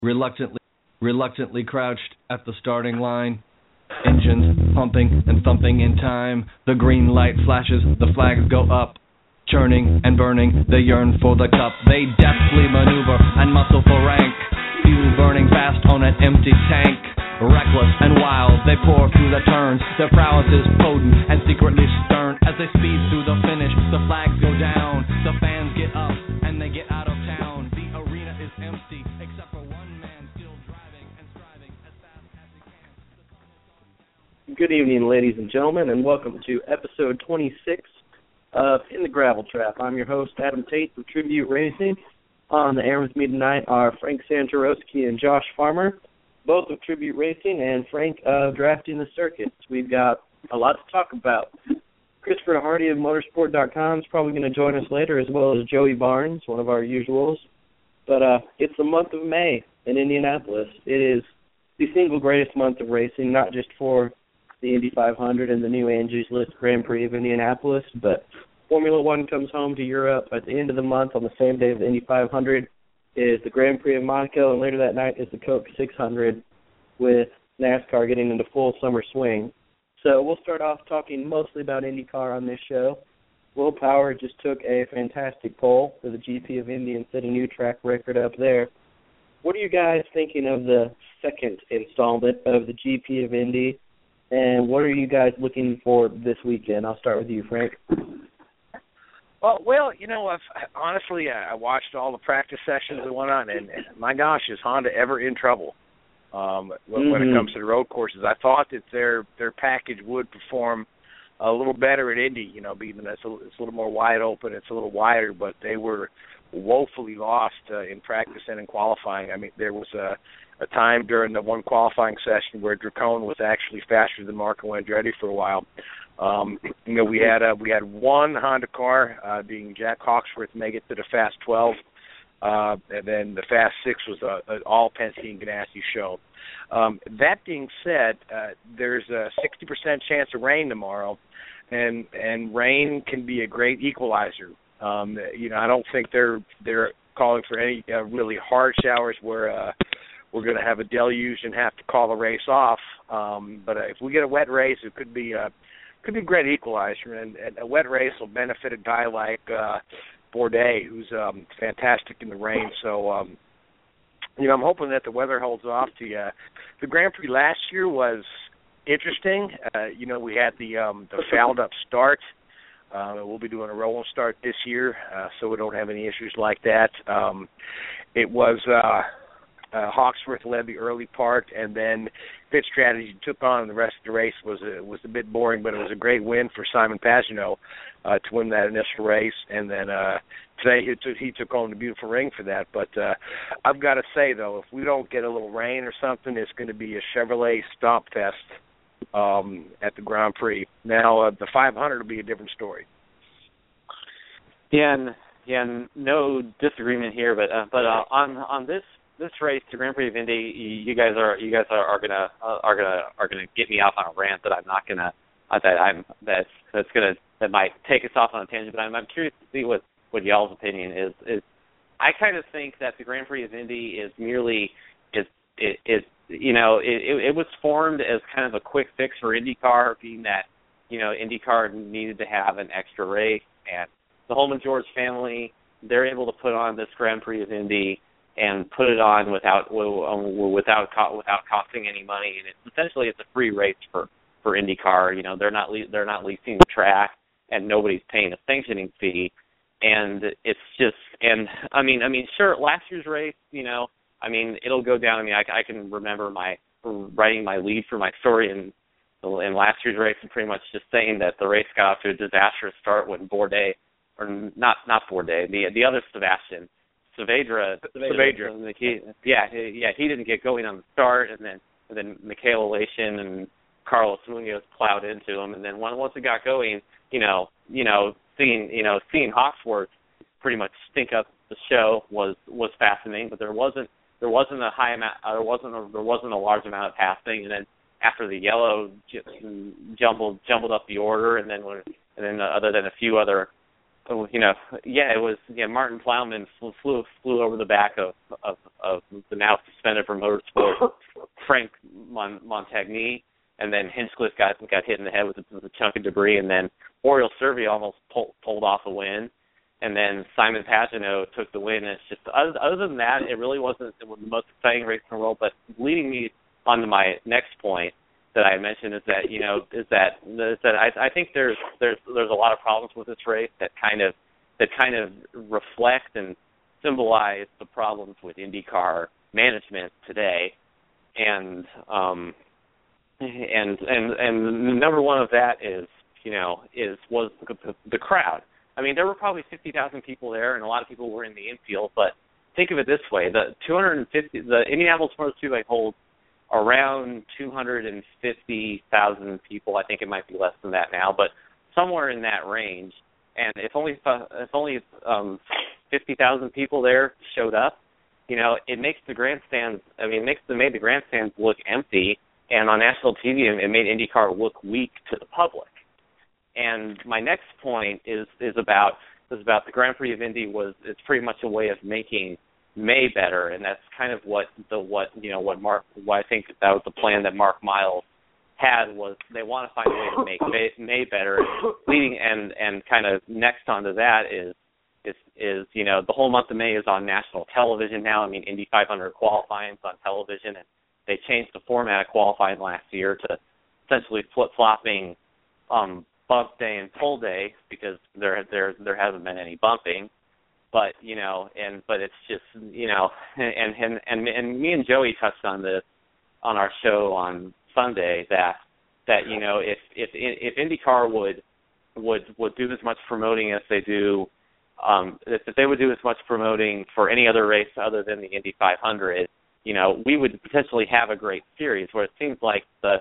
Reluctantly, reluctantly crouched at the starting line. Engines pumping and thumping in time. The green light flashes, the flags go up. Churning and burning, they yearn for the cup. They deftly maneuver and muscle for rank. Fuel burning fast on an empty tank. Reckless and wild, they pour through the turns. Their prowess is potent and secretly stern. As they speed through the finish, the flags go down. The fans get up and they get out of town. The arena is empty except for one man still driving and striving as fast as he can. Good evening, ladies and gentlemen, and welcome to episode 26 of In the Gravel Trap. I'm your host, Adam Tate from Tribute Racing. On the air with me tonight are Frank Santorowski and Josh Farmer, both of Tribute Racing, and Frank of Drafting the Circuits. We've got a lot to talk about. Christopher Hardy of Motorsport.com is probably going to join us later, as well as Joey Barnes, one of our usuals. But it's the month of May in Indianapolis. It is the single greatest month of racing, not just for the Indy 500 and the new Angie's List Grand Prix of Indianapolis, but Formula One comes home to Europe at the end of the month on the same day of the Indy 500 is the Grand Prix of Monaco, and later that night is the Coke 600 with NASCAR getting into full summer swing. So we'll start off talking mostly about IndyCar on this show. Will Power just took a fantastic pole for the GP of Indy and set a new track record up there. What are you guys thinking of the second installment of the GP of Indy? And what are you guys looking for this weekend? I'll start with you, Frank. Well, you know, honestly, I watched all the practice sessions that went on, and my gosh, is Honda ever in trouble when it comes to the road courses? I thought that their package would perform a little better at Indy, you know, being that it's a little more wide open, it's a little wider, but they were woefully lost in practice and in qualifying. I mean, there was a time during the one qualifying session where Dracone was actually faster than Marco Andretti for a while. You know, we had one Honda car, being Jack Hawksworth, make it to the Fast 12, and then the Fast 6 was an all Penske Ganassi show. That being said, there's a 60% chance of rain tomorrow, and rain can be a great equalizer. You know, I don't think they're calling for any really hard showers where we're going to have a deluge and have to call the race off. But if we get a wet race, it could be a great equalizer, and a wet race will benefit a guy like Bourdais, who's fantastic in the rain. So, you know, I'm hoping that the weather holds off. The Grand Prix last year was interesting. You know, we had the fouled up start. We'll be doing a rolling start this year, so we don't have any issues like that. It was Hawksworth led the early part, and then pit strategy took on, and the rest of the race was a bit boring, but it was a great win for Simon Pagenaud to win that initial race. And then today he took on the beautiful ring for that. But I've got to say, though, if we don't get a little rain or something, it's going to be a Chevrolet stomp fest at the Grand Prix. Now, the 500 will be a different story. Yeah, no disagreement here, but on this race, the Grand Prix of Indy, you guys are gonna get me off on a rant that I'm not gonna that might take us off on a tangent. But I'm curious to see what y'all's opinion is. I kind of think that the Grand Prix of Indy is merely you know, it was formed as kind of a quick fix for IndyCar, being that, you know, IndyCar needed to have an extra race, and the Holman George family, they're able to put on this Grand Prix of Indy and put it on without costing any money, and essentially it's a free race for IndyCar. You know, they're not leasing the track, and nobody's paying a sanctioning fee, and it's just, and I mean sure, last year's race, you know, I mean, it'll go down. I mean, I can remember writing my lead for my story in last year's race, and pretty much just saying that the race got off to a disastrous start when Bourdais, or not Bourdais, the other Sebastian, Saavedra. He didn't get going on the start, and then Michael Elation and Carlos Munoz plowed into him, and then once it got going, seeing Hawksworth pretty much stink up the show was fascinating, but there wasn't a high amount, there wasn't a large amount of passing, and then after the yellow jumbled up the order, and then other than a few other it was Martin Plowman flew over the back of the now suspended from motorsport Frank Montagny, and then Hinchcliffe got hit in the head with a chunk of debris, and then Oriol Servie almost pulled off a win, and then Simon Pagenaud took the win. And it's just other than that, it really wasn't the most exciting race in the world. But leading me on to my next point that I mentioned is that I think there's a lot of problems with this race that kind of reflect and symbolize the problems with IndyCar management today, and number one of that was the crowd. I mean, there were probably 50,000 people there, and a lot of people were in the infield. But think of it this way: the Indianapolis Motor Speedway holds around 250,000 people. I think it might be less than that now, but somewhere in that range. And if only 50,000 people there showed up, it makes the grandstands. I mean, it made the grandstands look empty, and on national TV, it made IndyCar look weak to the public. And my next point is about the Grand Prix of Indy. It's pretty much a way of making May better, and that's kind of what I think that was the plan that Mark Miles had. Was they want to find a way to make May better. Leading and kind of next onto that is the whole month of May is on national television now. I mean, Indy 500 qualifying is on television, and they changed the format of qualifying last year to essentially flip-flopping bump day and pole day, because there hasn't been any bumping. But but it's just and me and Joey touched on this on our show on Sunday that if IndyCar would do as much promoting as they do, if they would do as much promoting for any other race other than the Indy 500, we would potentially have a great series. Where it seems like the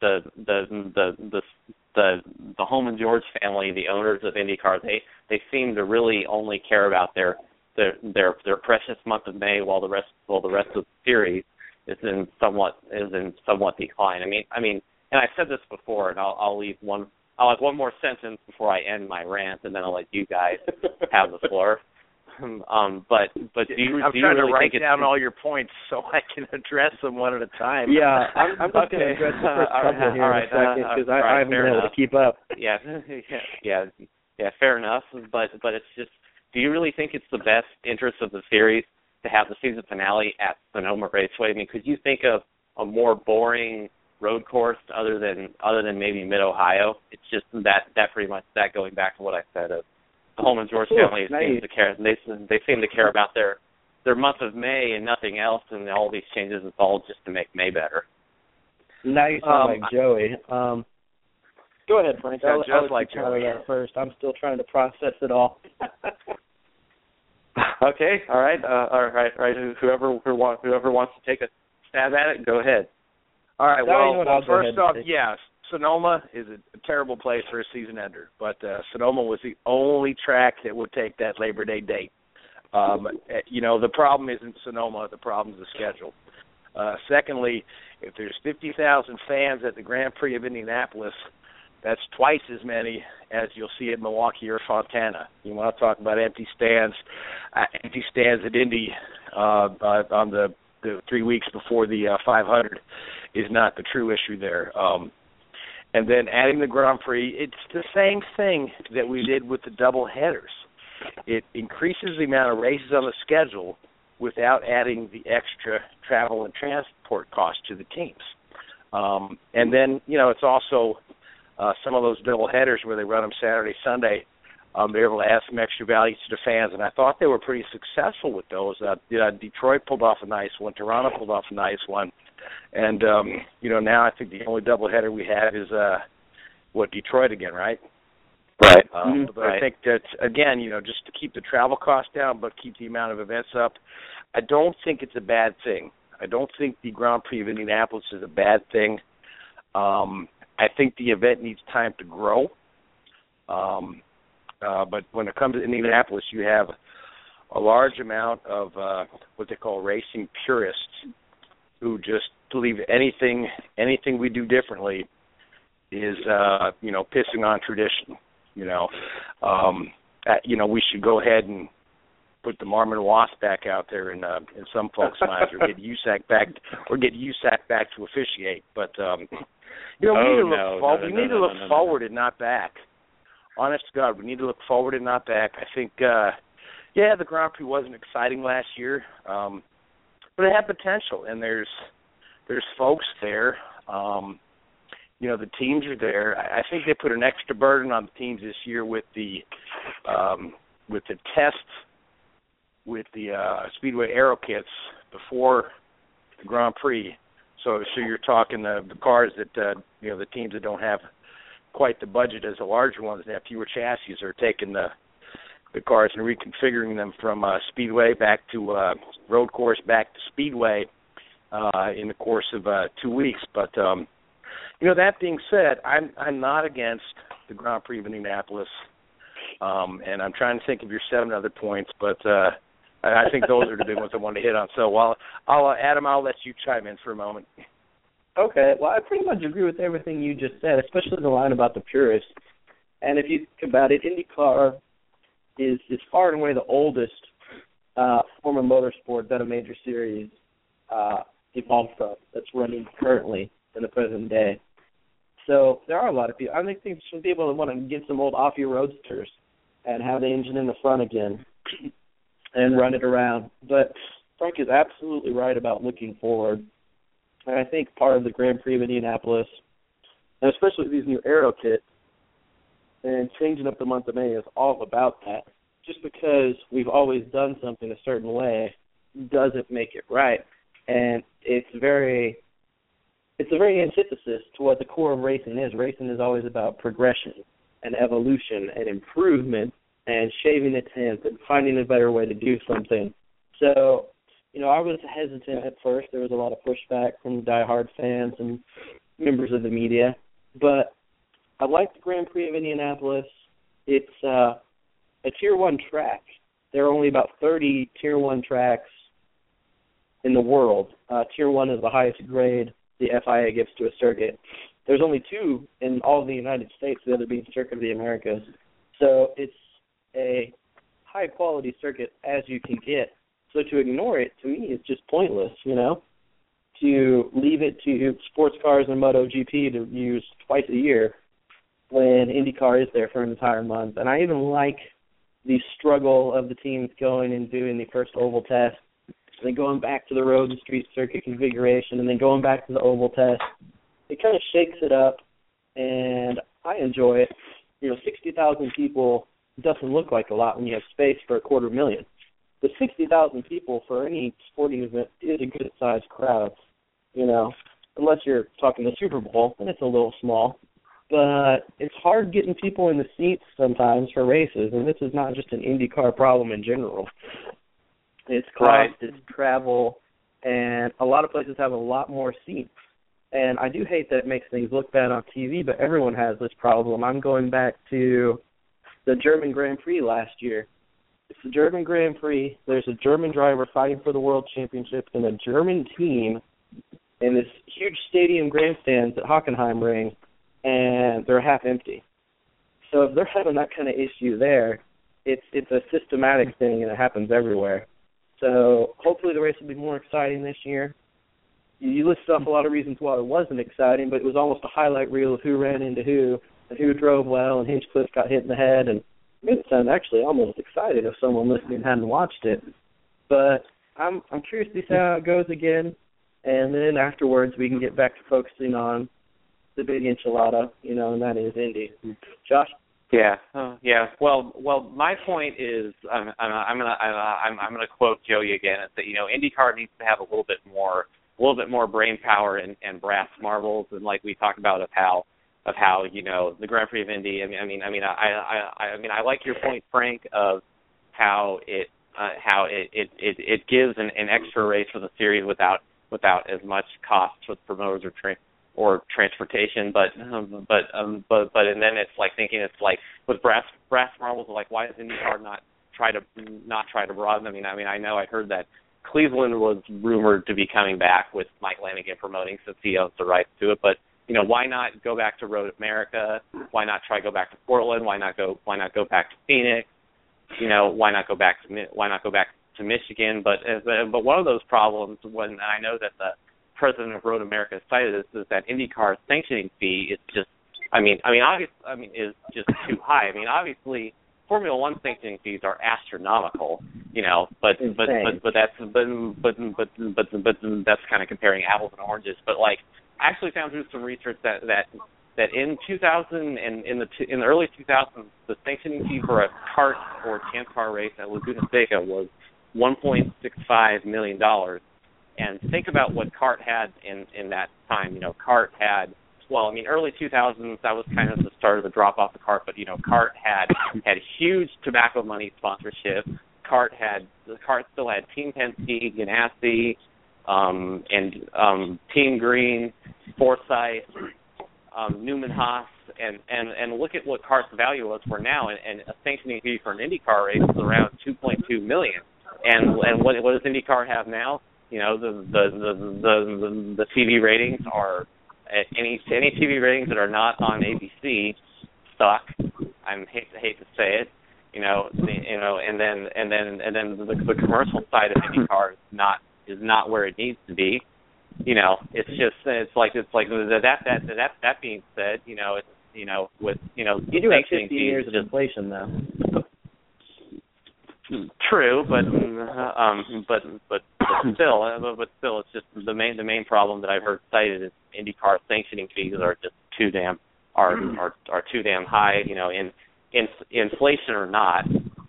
Holman George family, the owners of IndyCar, they seem to really only care about their precious month of May, while the rest of the series is in somewhat decline. I mean, and I've said this before, and I'll have one more sentence before I end my rant, and then I'll let you guys have the floor. But do you I'm do trying you really to write think down all your points so I can address them one at a time. Yeah, I'm just going to address the first couple here in a second, because I haven't been able to keep up. Yeah, fair enough. But it's just, do you really think it's the best interest of the series to have the season finale at Sonoma Raceway? I mean, could you think of a more boring road course other than maybe Mid-Ohio? It's just that pretty much that, going back to what I said of the Holman George family seems to care. They seem to care about their month of May and nothing else, and all these changes is all just to make May better. Now you sound like Joey. Go ahead, Frank. I'll like Joey first. I'm still trying to process it all. Okay, all right. Whoever wants to take a stab at it, go ahead. All right. Well, first off, yes, Sonoma is a terrible place for a season ender, but Sonoma was the only track that would take that Labor Day date. The problem isn't Sonoma. The problem is the schedule. Secondly, if there's 50,000 fans at the Grand Prix of Indianapolis, that's twice as many as you'll see at Milwaukee or Fontana. You want to talk about empty stands at Indy on the 3 weeks before the 500 is not the true issue there. And then adding the Grand Prix, it's the same thing that we did with the double headers. It increases the amount of races on the schedule without adding the extra travel and transport costs to the teams. And then, it's also some of those double headers where they run them Saturday, Sunday, they're able to add some extra value to the fans, and I thought they were pretty successful with those. Detroit pulled off a nice one. Toronto pulled off a nice one. And, now I think the only doubleheader we have is, Detroit again, right? Right. But I think that, again, just to keep the travel costs down but keep the amount of events up, I don't think it's a bad thing. I don't think the Grand Prix of Indianapolis is a bad thing. I think the event needs time to grow. But when it comes to Indianapolis, you have a large amount of what they call racing purists who just believe anything we do differently is, pissing on tradition. we should go ahead and put the Marmon Wasp back out there in some folks' minds, or get USAC back to officiate. But we need to look forward and not back. Honest to God, we need to look forward and not back. I think, the Grand Prix wasn't exciting last year, but it had potential, and there's folks there. The teams are there. I think they put an extra burden on the teams this year with the tests, with the Speedway aero kits before the Grand Prix. So you're talking the cars that the teams that don't have quite the budget as the larger ones that have fewer chassis are taking the cars and reconfiguring them from Speedway back to road course back to Speedway in the course of 2 weeks. But that being said, I'm not against the Grand Prix of Indianapolis, and I'm trying to think of your 7 other points, but I think those are the big ones I wanted to hit on. So Adam, I'll let you chime in for a moment. Okay, well, I pretty much agree with everything you just said, especially the line about the purists. And if you think about it, IndyCar is far and away the oldest form of motorsport that a major series evolved from that's running currently in the present day. So there are a lot of people. I think some people that want to get some old Offie Roadsters and have the engine in the front again and run it around. But Frank is absolutely right about looking forward. And I think part of the Grand Prix of Indianapolis, and especially these new aero kits and changing up the month of May, is all about that. Just because we've always done something a certain way doesn't make it right. And it's a very antithesis to what the core of racing is. Racing is always about progression and evolution and improvement and shaving its head and finding a better way to do something. So, I was hesitant at first. There was a lot of pushback from diehard fans and members of the media. But I like the Grand Prix of Indianapolis. It's a Tier 1 track. There are only about 30 Tier 1 tracks in the world. Tier 1 is the highest grade the FIA gives to a circuit. There's only 2 in all of the United States, the other being Circuit of the Americas. So it's a high-quality circuit as you can get. So to ignore it, to me, is just pointless, to leave it to sports cars and MotoGP to use twice a year when IndyCar is there for an entire month. And I even like the struggle of the teams going and doing the first oval test, and then going back to the road and street circuit configuration, and then going back to the oval test. It kind of shakes it up, and I enjoy it. 60,000 people doesn't look like a lot when you have space for 250,000. But 60,000 people for any sporting event is a good-sized crowd, unless you're talking the Super Bowl, and it's a little small. But it's hard getting people in the seats sometimes for races, and this is not just an IndyCar problem in general. It's cost, it's travel, and a lot of places have a lot more seats. And I do hate that it makes things look bad on TV, but everyone has this problem. I'm going back to the German Grand Prix last year. It's the German Grand Prix. There's a German driver fighting for the World Championship and a German team in this huge stadium grandstands at Hockenheimring, and they're half empty. So if they're having that kind of issue there, it's a systematic thing, and it happens everywhere. So hopefully the race will be more exciting this year. You listed off a lot of reasons why it wasn't exciting, but it was almost a highlight reel of who ran into who and who drove well, and Hinchcliffe got hit in the head, and it made it sound actually almost excited if someone listening hadn't watched it. But I'm curious to see how it goes again, and then afterwards we can get back to focusing on the big enchilada, and that is Indy. Josh? Yeah. Well, my point is, I'm gonna quote Joey again. Is that IndyCar needs to have a little bit more brain power and brass marbles, and like we talked about of how the Grand Prix of Indy. I like your point, Frank, of how it gives an extra race for the series without as much cost with promoters or transportation, but and then it's like thinking it's like with brass marbles, like why does IndyCar not try to broaden? I know I heard that Cleveland was rumored to be coming back with Mike Lanigan promoting since he owns the rights to it, but why not go back to Road America? Why not go back to Portland? Why not go back to Phoenix? why not go back to Michigan? But one of those problems, when I know that the president of Road America cited this, is that IndyCar's sanctioning fee is just, is just too high. I mean, obviously, Formula One sanctioning fees are astronomical, but that's kind of comparing apples and oranges. But like, I actually found through some research that in 2000 and in the early 2000s, the sanctioning fee for a kart or 10-car race at Laguna Seca was $1.65 million. And think about what kart had in that time. Kart had, early 2000s, that was kind of the start of the drop off the kart, but kart had huge tobacco money sponsorship. Kart still had Team Penske, Ganassi, and Team Green, Forsyth, Newman Haas, and look at what Kart's value was for now, and a sanctioning fee for an IndyCar race is around $2.2 million. And what does IndyCar have now? The TV ratings are any TV ratings that are not on ABC suck. I hate to say it, and then the commercial side of IndyCar is not where it needs to be. It's like that being said, with you do have 15 years of inflation though. True, but still, it's just the main problem that I've heard cited is IndyCar sanctioning fees are just too damn high. In inflation or not.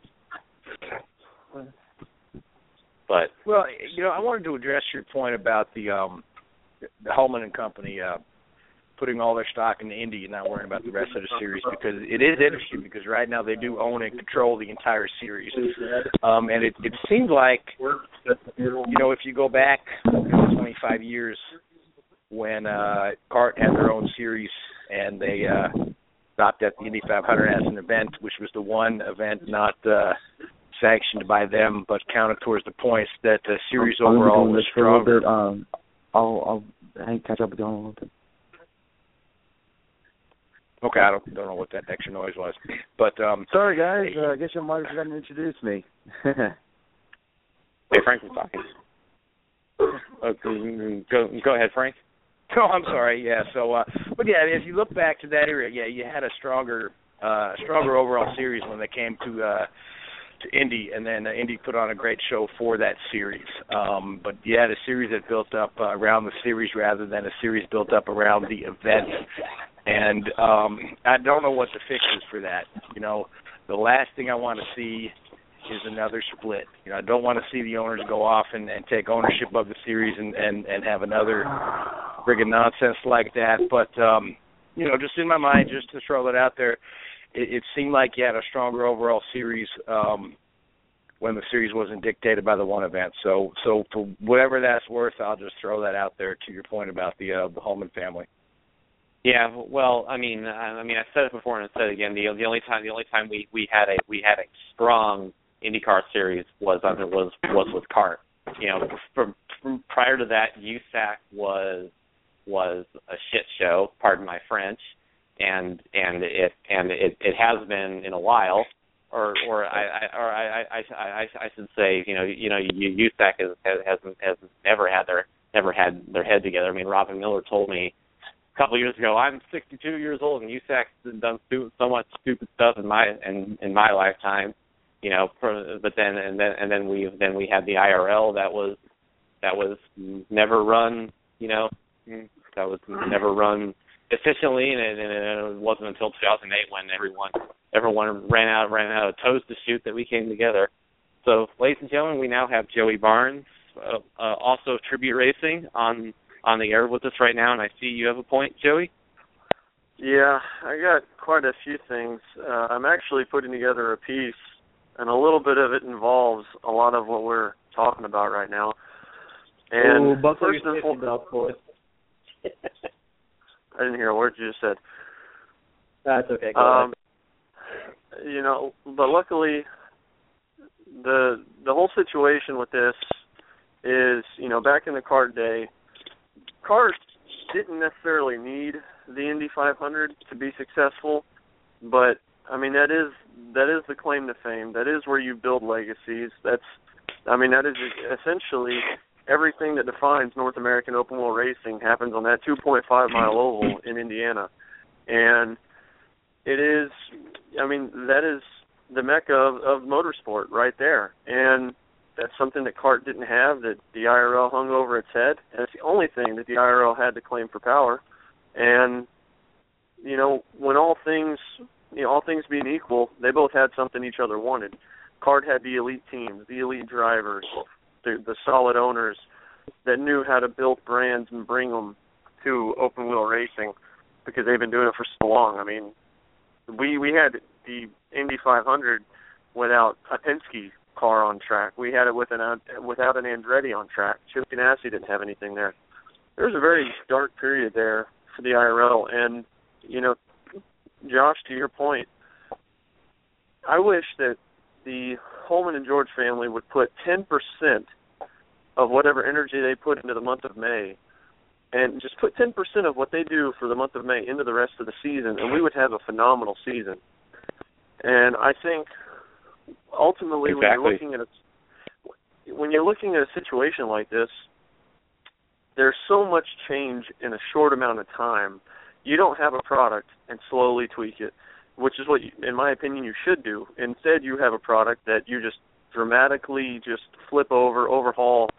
But I wanted to address your point about the Hulman and Company putting all their stock in the Indy and not worrying about the rest of the series, because it is interesting, because right now they do own and control the entire series. And it seemed like, if you go back 25 years when kart had their own series and they stopped at the Indy 500 as an event, which was the one event not sanctioned by them but counted towards the points, that the series overall was stronger. I'll catch up with you on a little bit. Okay, I don't know what that extra noise was, but sorry guys, I guess you might have forgotten to introduce me. Hey, Frank was talking. Go ahead, Frank. Oh, I'm sorry. Yeah. So, but yeah, if you look back to that era, you had a stronger overall series when they came to Indy, and then Indy put on a great show for that series. But you had a series that built up around the series rather than a series built up around the event. And I don't know what the fix is for that. The last thing I want to see is another split. I don't want to see the owners go off and take ownership of the series and have another friggin' nonsense like that. But, just in my mind, just to throw that out there, it seemed like you had a stronger overall series when the series wasn't dictated by the one event. So for whatever that's worth, I'll just throw that out there to your point about the Hulman family. Yeah, well, I said it before and I said it again. The only time we had a strong IndyCar series was with kart. From prior to that, USAC was a shit show. Pardon my French, and it has been in a while. Or I should say, USAC has never had their head together. I mean, Robin Miller told me a couple of years ago, I'm 62 years old and USAC's done so much stupid stuff in my lifetime, But then we had the IRL that was never run, that was never run efficiently, and it wasn't until 2008 when everyone ran out of toes to shoot that we came together. So, ladies and gentlemen, we now have Joey Barnes, also of Tribute Racing, on the air with us right now, and I see you have a point, Joey. Yeah, I got quite a few things. I'm actually putting together a piece, and a little bit of it involves a lot of what we're talking about right now. And buckle your safety belt, boys. I didn't hear a word you just said. That's okay. Go ahead. But luckily, the whole situation with this is, back in the kart day, kart didn't necessarily need the Indy 500 to be successful, but that is the claim to fame. That is where you build legacies. That is essentially everything that defines North American open wheel racing happens on that 2.5-mile oval in Indiana. And it is, that is the mecca of motorsport right there. And that's something that CART didn't have, that the IRL hung over its head. And it's the only thing that the IRL had to claim for power. And, when all things being equal, they both had something each other wanted. CART had the elite teams, the elite drivers, the solid owners that knew how to build brands and bring them to open wheel racing because they've been doing it for so long. We had the Indy 500 without a Penske car on track. We had it without an Andretti on track. Chip Ganassi didn't have anything there. There was a very dark period there for the IRL. And, Josh, to your point, I wish that the Holman and George family would put 10% of whatever energy they put into the month of May, and just put 10% of what they do for the month of May into the rest of the season, and we would have a phenomenal season. And I think ultimately exactly. when you're looking at a situation like this, there's so much change in a short amount of time. You don't have a product and slowly tweak it, which is what, in my opinion, you should do. Instead, you have a product that you just dramatically just flip over, overhaul.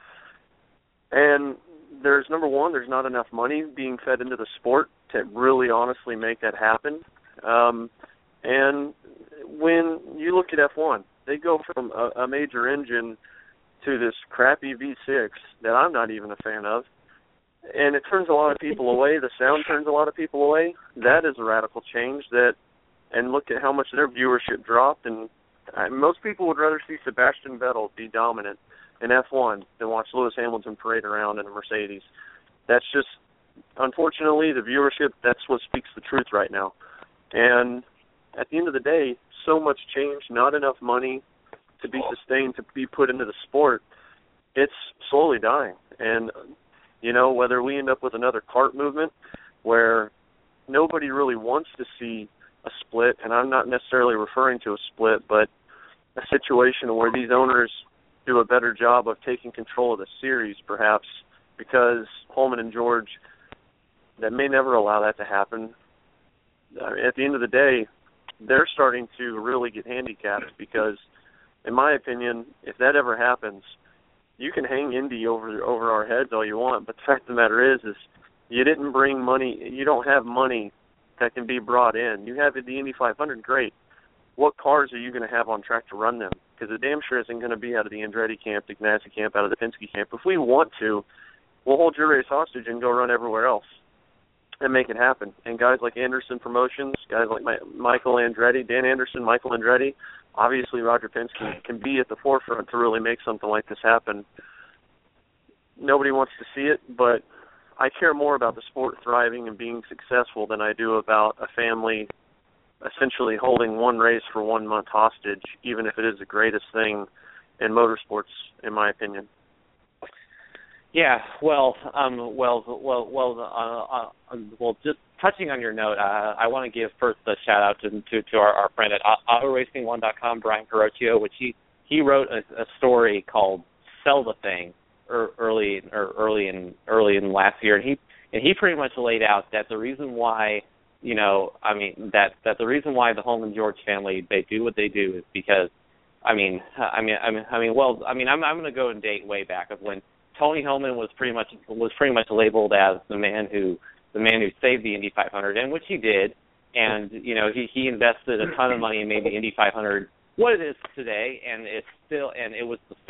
And there's not enough money being fed into the sport to really honestly make that happen. And when you look at F1, they go from a major engine to this crappy V6 that I'm not even a fan of. And it turns a lot of people away. The sound turns a lot of people away. That is a radical change. And look at how much their viewership dropped. And most people would rather see Sebastian Vettel be dominant in F1 than watch Lewis Hamilton parade around in a Mercedes. That's just, unfortunately, the viewership, that's what speaks the truth right now. And at the end of the day, so much change, not enough money to be sustained, to be put into the sport. It's slowly dying. And whether we end up with another CART movement where nobody really wants to see a split, and I'm not necessarily referring to a split, but a situation where these owners do a better job of taking control of the series, perhaps, because Holman and George, that may never allow that to happen. At the end of the day, they're starting to really get handicapped because, in my opinion, if that ever happens, you can hang Indy over our heads all you want, but the fact of the matter is you didn't bring money. You don't have money that can be brought in. You have the Indy 500, great. What cars are you going to have on track to run them? Because it damn sure isn't going to be out of the Andretti camp, the Ganassi camp, out of the Penske camp. If we want to, we'll hold your race hostage and go run everywhere else and make it happen. And guys like Anderson Promotions, guys like Michael Andretti, Dan Anderson, Michael Andretti, obviously Roger Penske can be at the forefront to really make something like this happen. Nobody wants to see it, but I care more about the sport thriving and being successful than I do about a family essentially holding one race for 1 month hostage, even if it is the greatest thing in motorsports, in my opinion. Yeah, well, just touching on your note, I want to give first a shout out to our friend at AutoRacing1.com, Brian Carocchio, which he wrote a story called "Sell the Thing" early in last year, and he pretty much laid out that the reason why that the reason why the Holman George family, they do what they do is because I'm going to go and date way back of when Tony Holman was pretty much labeled as the man who saved the Indy 500, and which he did, and he invested a ton of money and made the Indy 500 what it is today, and it was the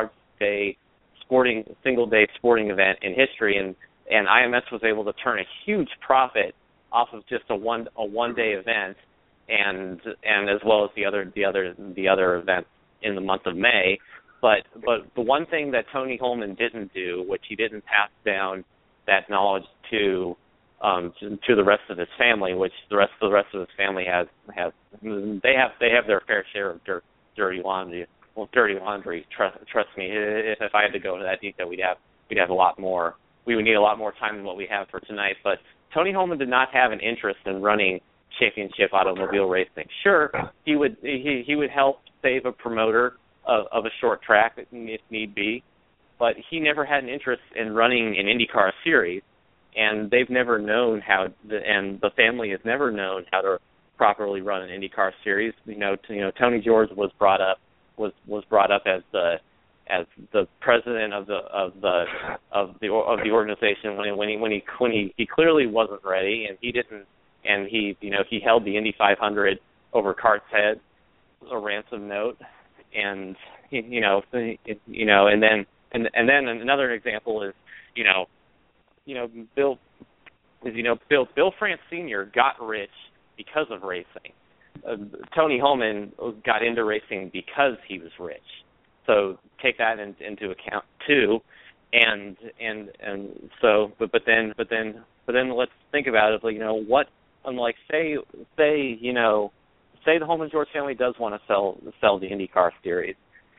single day sporting event in history, and IMS was able to turn a huge profit off of just a one day event, and as well as the other events in the month of May. But the one thing that Tony Holman didn't do, which he didn't pass down that knowledge to the rest of his family, which the rest of his family has they have their fair share of dirty laundry. Well, dirty laundry. Trust me. If I had to go into that detail, we'd have a lot more. We would need a lot more time than what we have for tonight. But Tony Holman did not have an interest in running championship automobile racing. Sure, he would help save a promoter of a short track if need be, but he never had an interest in running an IndyCar series, and they've never known how, and the family has never known how to properly run an IndyCar series. Tony George was brought up as the president of the organization when he clearly wasn't ready, and he held the Indy 500 over Cart's head, a ransom note, and and then another example is Bill France Sr. got rich because of racing. Tony Holman got into racing because he was rich. So take that into account too, and so but then let's think about it. What, unlike say the Holman George family does want to sell the IndyCar series,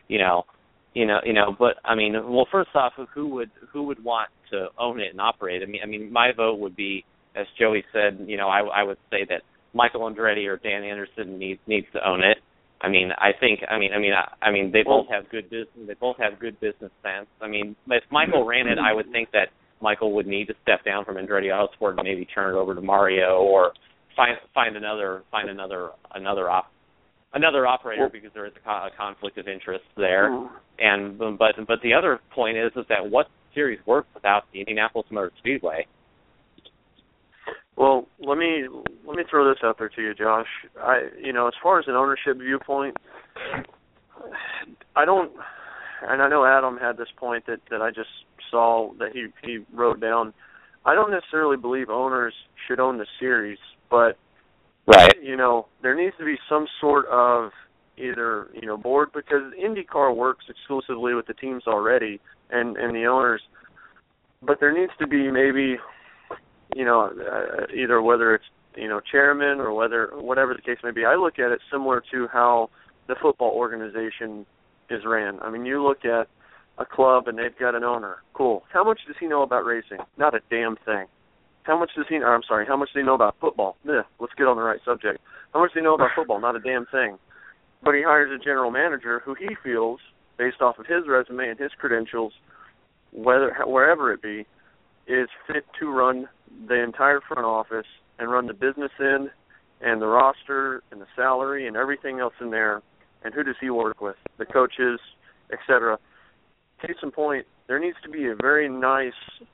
but I mean, well, first off, who would want to own it and operate it? I mean, my vote would be, as Joey said, I would say that Michael Andretti or Dan Anderson needs to own it. I mean, they both have good business. They both have good business sense. I mean, if Michael ran it, I would think that Michael would need to step down from Andretti Autosport and maybe turn it over to Mario, or find another operator, because there is a conflict of interest there. And but the other point is that what series works without the Indianapolis Motor Speedway? Well, let me throw this out there to you, Josh. As far as an ownership viewpoint, I don't, and I know Adam had this point that I just saw that he wrote down. I don't necessarily believe owners should own the series, but right, there needs to be some sort of either board, because IndyCar works exclusively with the teams already and the owners, but there needs to be maybe either whether it's chairman or whatever the case may be. I look at it similar to how the football organization is ran. I mean, you look at a club and they've got an owner. Cool. How much does he know about racing? Not a damn thing. How much does he know about football? Let's get on the right subject. How much does he know about football? Not a damn thing. But he hires a general manager who he feels, based off of his resume and his credentials, wherever it be, is fit to run the entire front office and run the business end and the roster and the salary and everything else in there. And who does he work with? The coaches, etc. Case in point, there needs to be a very nice,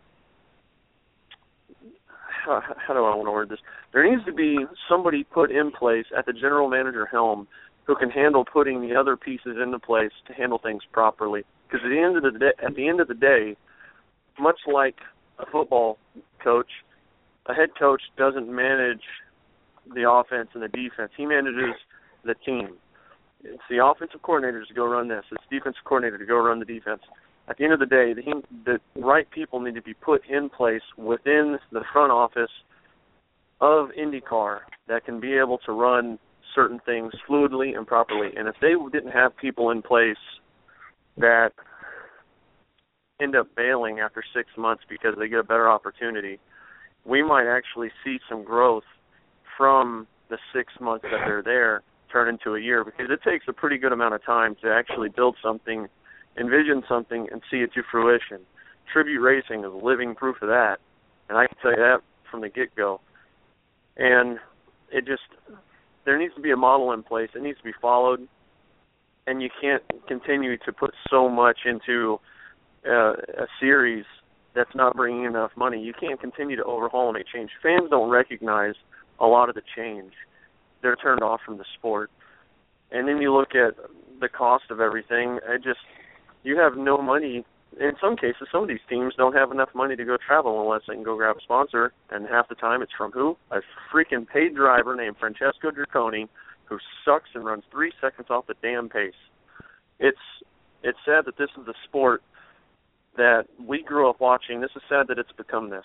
how do I want to word this? There needs to be somebody put in place at the general manager helm who can handle putting the other pieces into place to handle things properly. Because at the end of the day, much like a football coach, a head coach doesn't manage the offense and the defense. He manages the team. It's the offensive coordinator to go run this. It's the defensive coordinator to go run the defense. At the end of the day, the right people need to be put in place within the front office of IndyCar that can be able to run certain things fluidly and properly. And if they didn't have people in place that end up bailing after 6 months because they get a better opportunity, we might actually see some growth from the 6 months that they're there turn into a year, because it takes a pretty good amount of time to actually build something, envision something, and see it to fruition. Tribute Racing is living proof of that, and I can tell you that from the get-go. And there needs to be a model in place. It needs to be followed, and you can't continue to put so much into a series that's not bringing enough money. You can't continue to overhaul and make change. Fans don't recognize a lot of the change. They're turned off from the sport. And then you look at the cost of everything. You have no money. In some cases, some of these teams don't have enough money to go travel unless they can go grab a sponsor, and half the time it's from who? A freaking paid driver named Francesco Draconi, who sucks and runs 3 seconds off the damn pace. It's sad that this is the sport that we grew up watching. This is sad that it's become this.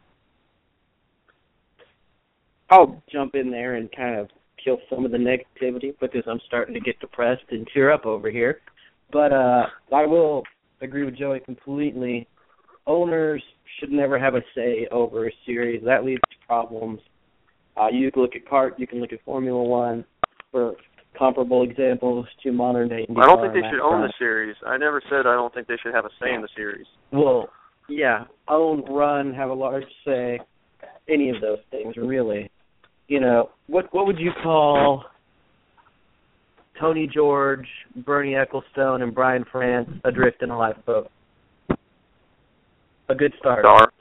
I'll jump in there and kind of kill some of the negativity because I'm starting to get depressed and tear up over here. But I will agree with Joey completely. Owners should never have a say over a series. That leads to problems You can look at CART, you can look at Formula One for comparable examples to modern-day IndyCar. I don't think they should own the series. I never said I don't think they should have a say in the series. Well, yeah, own, run, have a large say, any of those things, really. You know, what would you call Tony George, Bernie Ecclestone, and Brian France adrift in a lifeboat? A good start.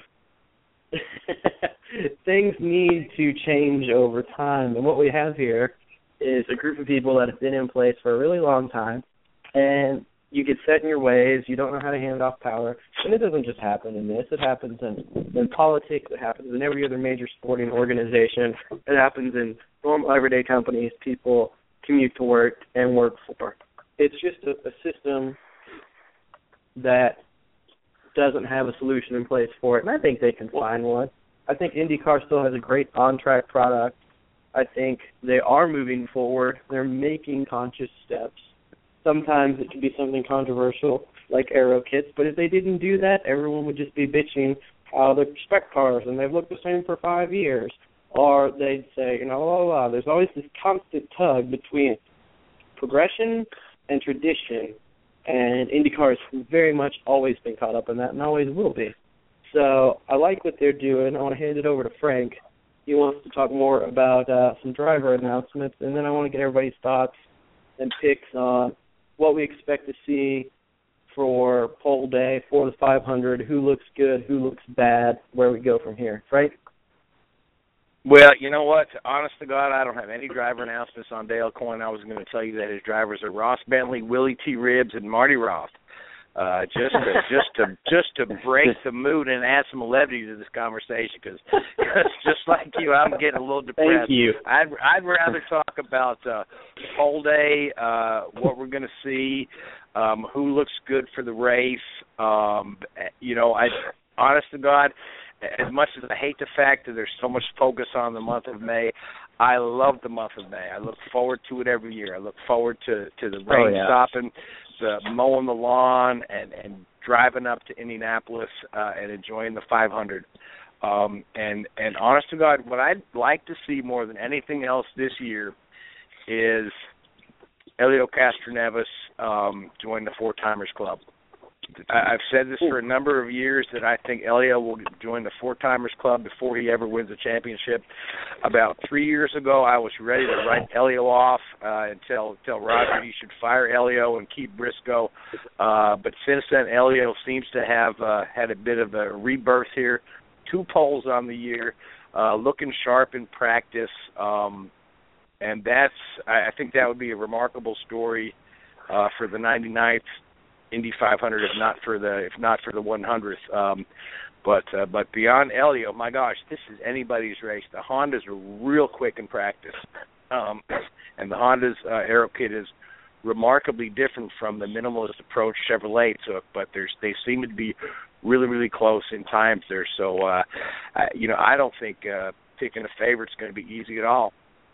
Things need to change over time, and what we have here is a group of people that have been in place for a really long time, and you get set in your ways, you don't know how to hand off power, and it doesn't just happen in this. It happens in politics, it happens in every other major sporting organization, it happens in normal everyday companies people commute to work and work for. It's just a system that doesn't have a solution in place for it, and I think they can find one. I think IndyCar still has a great on-track product. I think they are moving forward. They're making conscious steps. Sometimes it can be something controversial, like aero kits, but if they didn't do that, everyone would just be bitching how they're spec cars and they've looked the same for 5 years. Or they'd say, there's always this constant tug between progression and tradition, and IndyCar has very much always been caught up in that and always will be. So I like what they're doing. I want to hand it over to Frank. He wants to talk more about some driver announcements, and then I want to get everybody's thoughts and picks on what we expect to see for pole day, for the 500, who looks good, who looks bad, where we go from here. Frank? Well, you know what? Honest to God, I don't have any driver announcements on Dale Coyne. I was going to tell you that his drivers are Ross Bentley, Willie T. Ribbs, and Marty Roth. Just to break the mood and add some levity to this conversation, because just like you, I'm getting a little depressed. Thank you. I'd rather talk about pole day, what we're going to see, who looks good for the race. Honest to God, as much as I hate the fact that there's so much focus on the month of May, I love the month of May. I look forward to it every year. I look forward to the rain stopping, the mowing the lawn, and driving up to Indianapolis and enjoying the 500. And honest to God, what I'd like to see more than anything else this year is Helio Castroneves join the Four Timers Club. I've said this for a number of years that I think Helio will join the Four Timers Club before he ever wins a championship. About 3 years ago, I was ready to write Helio off and tell Roger he should fire Helio and keep Briscoe. But since then, Helio seems to have had a bit of a rebirth here. 2 poles on the year, looking sharp in practice, and I think that would be a remarkable story for the 99th Indy 500, if not for the 100th. But beyond Helio, my gosh, this is anybody's race. The Hondas are real quick in practice, and the Honda's aero kit is remarkably different from the minimalist approach Chevrolet took. But they seem to be really, really close in times there. So I don't think picking a favorite is going to be easy at all.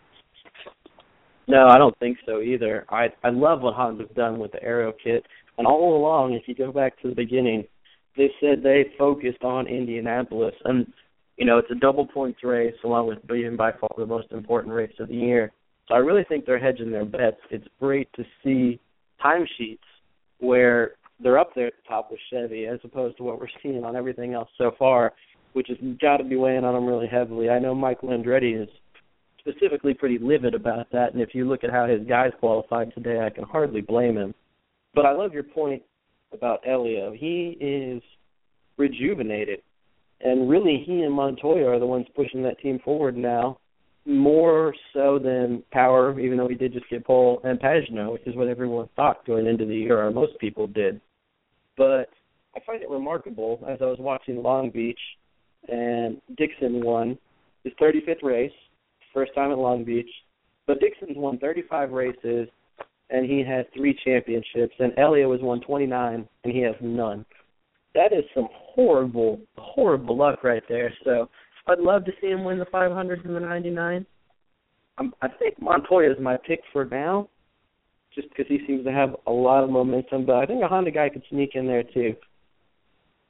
No, I don't think so either. I love what Honda's done with the aero kit. And all along, if you go back to the beginning, they said they focused on Indianapolis. And, it's a double points race along with being by far the most important race of the year. So I really think they're hedging their bets. It's great to see timesheets where they're up there at the top with Chevy as opposed to what we're seeing on everything else so far, which has got to be weighing on them really heavily. I know Michael Andretti is specifically pretty livid about that, and if you look at how his guys qualified today, I can hardly blame him. But I love your point about Helio. He is rejuvenated, and really he and Montoya are the ones pushing that team forward now, more so than Power, even though he did just get pole, and Pagenaud, which is what everyone thought going into the year, or most people did. But I find it remarkable, as I was watching Long Beach, and Dixon won his 35th race, first time at Long Beach, but Dixon's won 35 races, and he has 3 championships, and Helio has won 29, and he has none. That is some horrible, horrible luck right there. So I'd love to see him win the 500 and the 99. I think Montoya is my pick for now, just because he seems to have a lot of momentum, but I think a Honda guy could sneak in there too.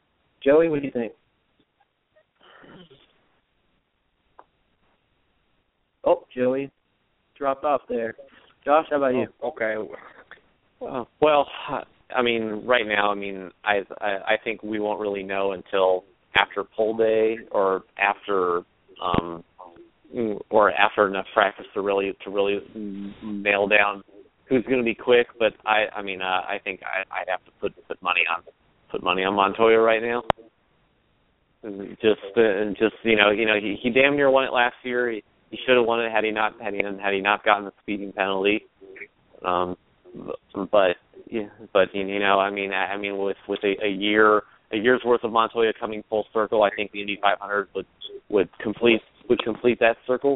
Joey, what do you think? Oh, Joey dropped off there. Josh, how about you? Okay. Well, I mean, right now, I mean, I think we won't really know until after poll day or after enough practice to really nail down who's going to be quick. But I think I'd have to put money on Montoya right now. Just he damn near won it last year. He should have won it had he not gotten the speeding penalty. But with a year's worth of Montoya coming full circle, I think the Indy 500 would complete that circle.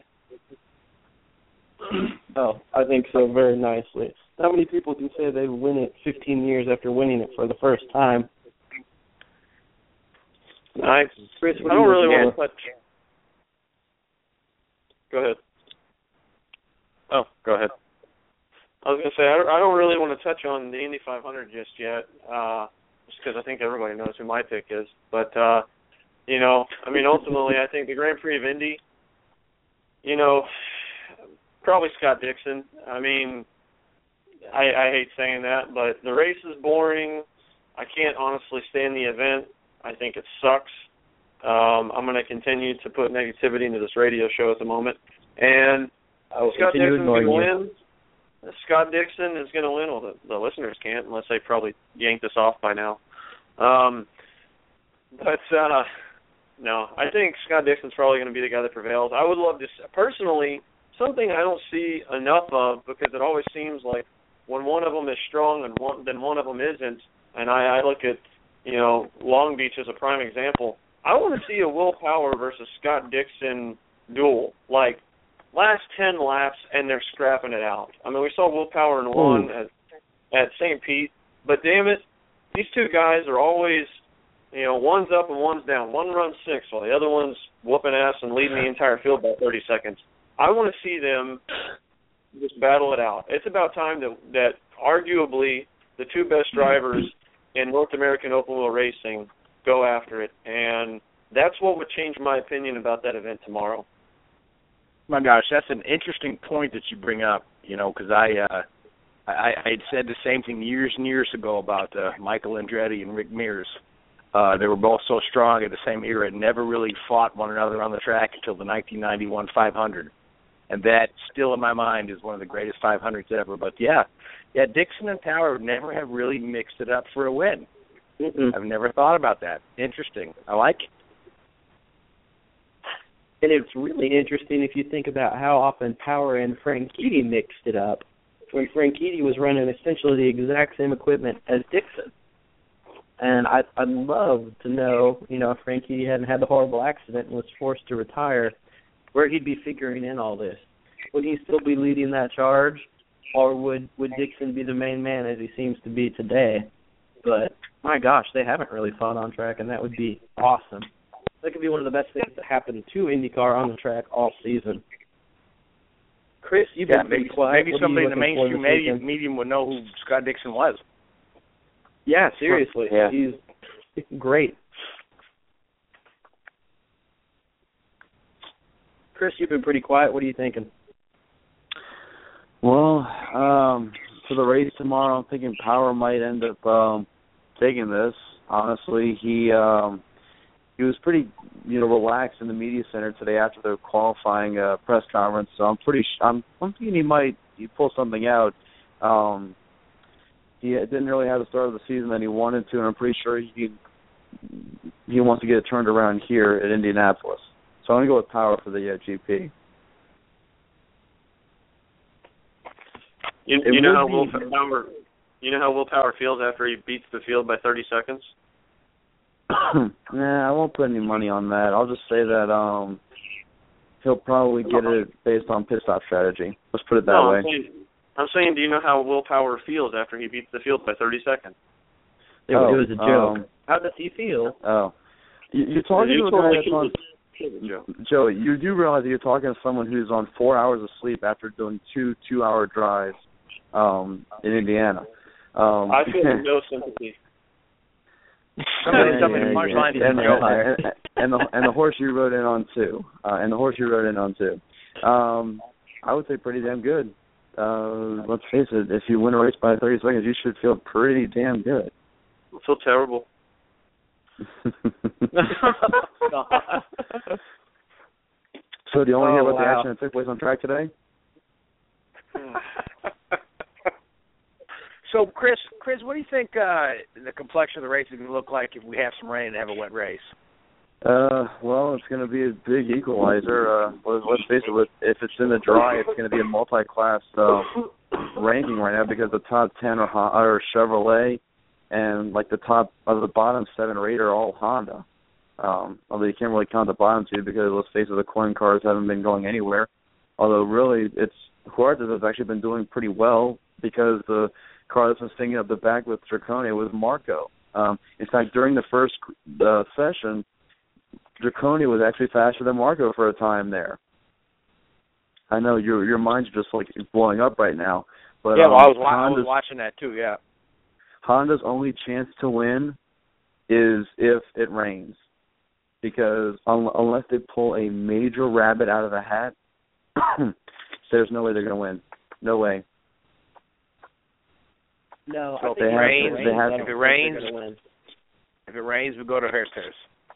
Oh, I think so very nicely. How many people can say they win it 15 years after winning it for the first time? Chris, I don't really want to touch. Go ahead. Oh, go ahead. I was going to say, I don't really want to touch on the Indy 500 just yet, just because I think everybody knows who my pick is. But, ultimately, I think the Grand Prix of Indy, probably Scott Dixon. I mean, I hate saying that, but the race is boring. I can't honestly stand the event. I think it sucks. I'm going to continue to put negativity into this radio show at the moment. And Scott Dixon's going to win. Scott Dixon is going to win. Well, the listeners can't unless they probably yanked us off by now. No, I think Scott Dixon's probably going to be the guy that prevails. I would love to, personally, something I don't see enough of, because it always seems like when one of them is strong and then one of them isn't, and I look at, Long Beach as a prime example, I want to see a Will Power versus Scott Dixon duel, like last 10 laps and they're scrapping it out. I mean, we saw Will Power in one at St. Pete, but damn it, these two guys are always, one's up and one's down. One runs 6 while the other one's whooping ass and leading the entire field by 30 seconds. I want to see them just battle it out. It's about time that arguably the two best drivers in North American open wheel racing go after it, and that's what would change my opinion about that event tomorrow. My gosh, that's an interesting point that you bring up, because I had said the same thing years and years ago about Michael Andretti and Rick Mears. They were both so strong at the same era and never really fought one another on the track until the 1991 500. And that still in my mind is one of the greatest 500s ever. But yeah, Dixon and Power never have really mixed it up for a win. I've never thought about that. Interesting. I like it. And it's really interesting if you think about how often Power and Franchitti mixed it up when Franchitti was running essentially the exact same equipment as Dixon. And I'd love to know, if Franchitti hadn't had the horrible accident and was forced to retire, where he'd be figuring in all this. Would he still be leading that charge, or would Dixon be the main man as he seems to be today? But, my gosh, they haven't really fought on track, and that would be awesome. That could be one of the best things that happened to IndyCar on the track all season. Chris, you've been pretty quiet. Maybe somebody in the mainstream medium would know who Scott Dixon was. Yeah, seriously. Yeah. He's great. Chris, you've been pretty quiet. What are you thinking? Well, for the race tomorrow, I'm thinking Power might end up taking this. Honestly, he was pretty, relaxed in the media center today after the qualifying press conference. So I'm thinking he might pull something out. He didn't really have the start of the season that he wanted to, and I'm pretty sure he wants to get it turned around here at Indianapolis. So I'm going to go with Power for the GP. You know how Will Power feels after he beats the field by 30 seconds? Nah, I won't put any money on that. I'll just say that he'll probably get it based on pit stop strategy. Let's put it that way. I'm saying, do you know how Will Power feels after he beats the field by 30 seconds? It was a joke. How does he feel? Oh. You're talking to a guy that's on... Joey, you do realize that you're talking to someone who's on 4 hours of sleep after doing two 2-hour drives in Indiana. I feel no sympathy. Somebody tell me the punchline is and the horse you rode in on too. I would say pretty damn good. Let's face it, if you win a race by 30 seconds, you should feel pretty damn good. I feel terrible. So do you want to hear about the action that took place on track today? So, Chris, what do you think the complexion of the race is going to look like if we have some rain and have a wet race? Well, it's going to be a big equalizer. Let's face it, if it's in the dry, it's going to be a multi-class ranking right now because the top 10 are Chevrolet, and like the bottom 7 or 8 are all Honda. Although you can't really count the bottom 2 because let's face it, the coin cars haven't been going anywhere. Although really, Huertas has actually been doing pretty well because the car that's been stinging up the back with Dracone was Marco. In fact, during the first session, Dracone was actually faster than Marco for a time there. I know your mind's just like blowing up right now, but yeah, well, I was watching that too. Yeah, Honda's only chance to win is if it rains, because unless they pull a major rabbit out of the hat, there's no way they're going to win. No way. No, so I think if it rains, we go to Huertas.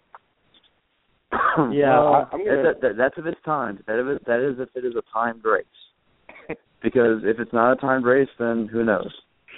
Yeah, that's if it's timed. That is if it is a timed race. Because if it's not a timed race, then who knows?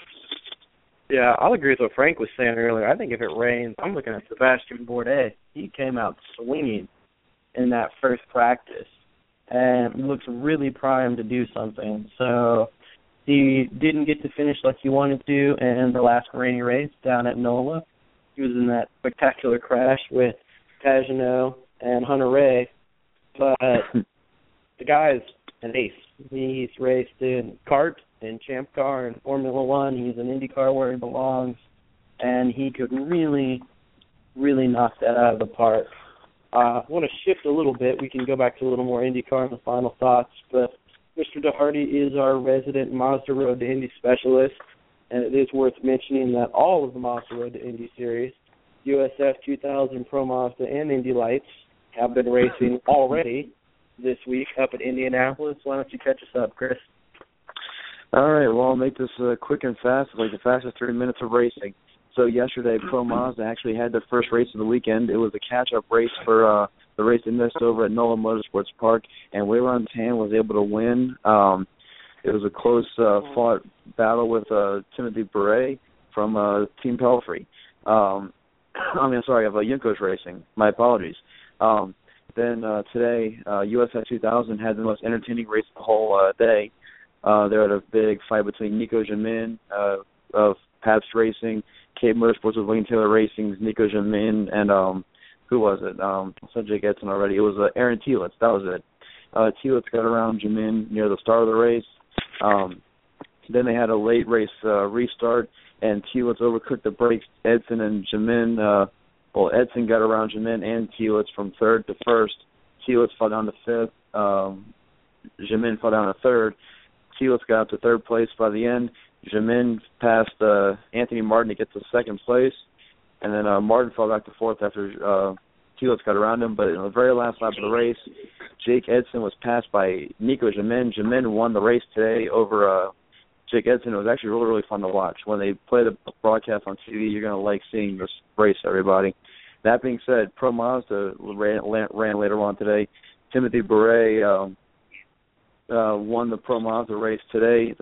Yeah, I'll agree with what Frank was saying earlier. I think if it rains, I'm looking at Sebastian Bourdais. He came out swinging in that first practice and looks really primed to do something. So he didn't get to finish like he wanted to in the last rainy race down at NOLA. He was in that spectacular crash with Pagenaud and Hunter-Reay, but the guy's an ace. He's raced in kart, in Champ Car, and Formula One. He's an IndyCar where he belongs, and he could really, really knock that out of the park. I want to shift a little bit. We can go back to a little more IndyCar in the final thoughts, but Mr. DeHardy is our resident Mazda Road to Indy specialist, and it is worth mentioning that all of the Mazda Road to Indy series, USF 2000 Pro Mazda and Indy Lights, have been racing already this week up at Indianapolis. Why don't you catch us up, Chris? All right, well, I'll make this quick and fast, like the fastest 3 minutes of racing. So yesterday, Pro Mazda actually had their first race of the weekend. It was a catch-up race for the race they missed over at NOLA Motorsports Park, and Weiron Tan was able to win. It was a close fought battle with Timothy Beret from Team Pelfrey. Of Juncos Racing. My apologies. Then today, USF 2000 had the most entertaining race of the whole day. They had a big fight between Nico Jamin of Pabst Racing, Cape Motorsports with Wayne Taylor Racing's Nico Jamin, and who was it? I said Jake Edson already. It was Aaron Telitz. That was it. Telitz got around Jamin near the start of the race. Then they had a late race restart, and Telitz overcooked the brakes. Edson and Jamin, Edson got around Jamin and Telitz from third to first. Telitz fell down to fifth. Jamin fell down to third. Telitz got up to third place by the end. Jamin passed Anthony Martin to get to second place, and then Martin fell back to fourth after Telitz got around him. But in the very last lap of the race, Jake Edson was passed by Nico Jamin. Jamin won the race today over Jake Edson. It was actually really, really fun to watch. When they play the broadcast on TV, you're going to like seeing this race, everybody. That being said, Pro Mazda ran later on today. Timothy Beret won the Pro Mazda race today,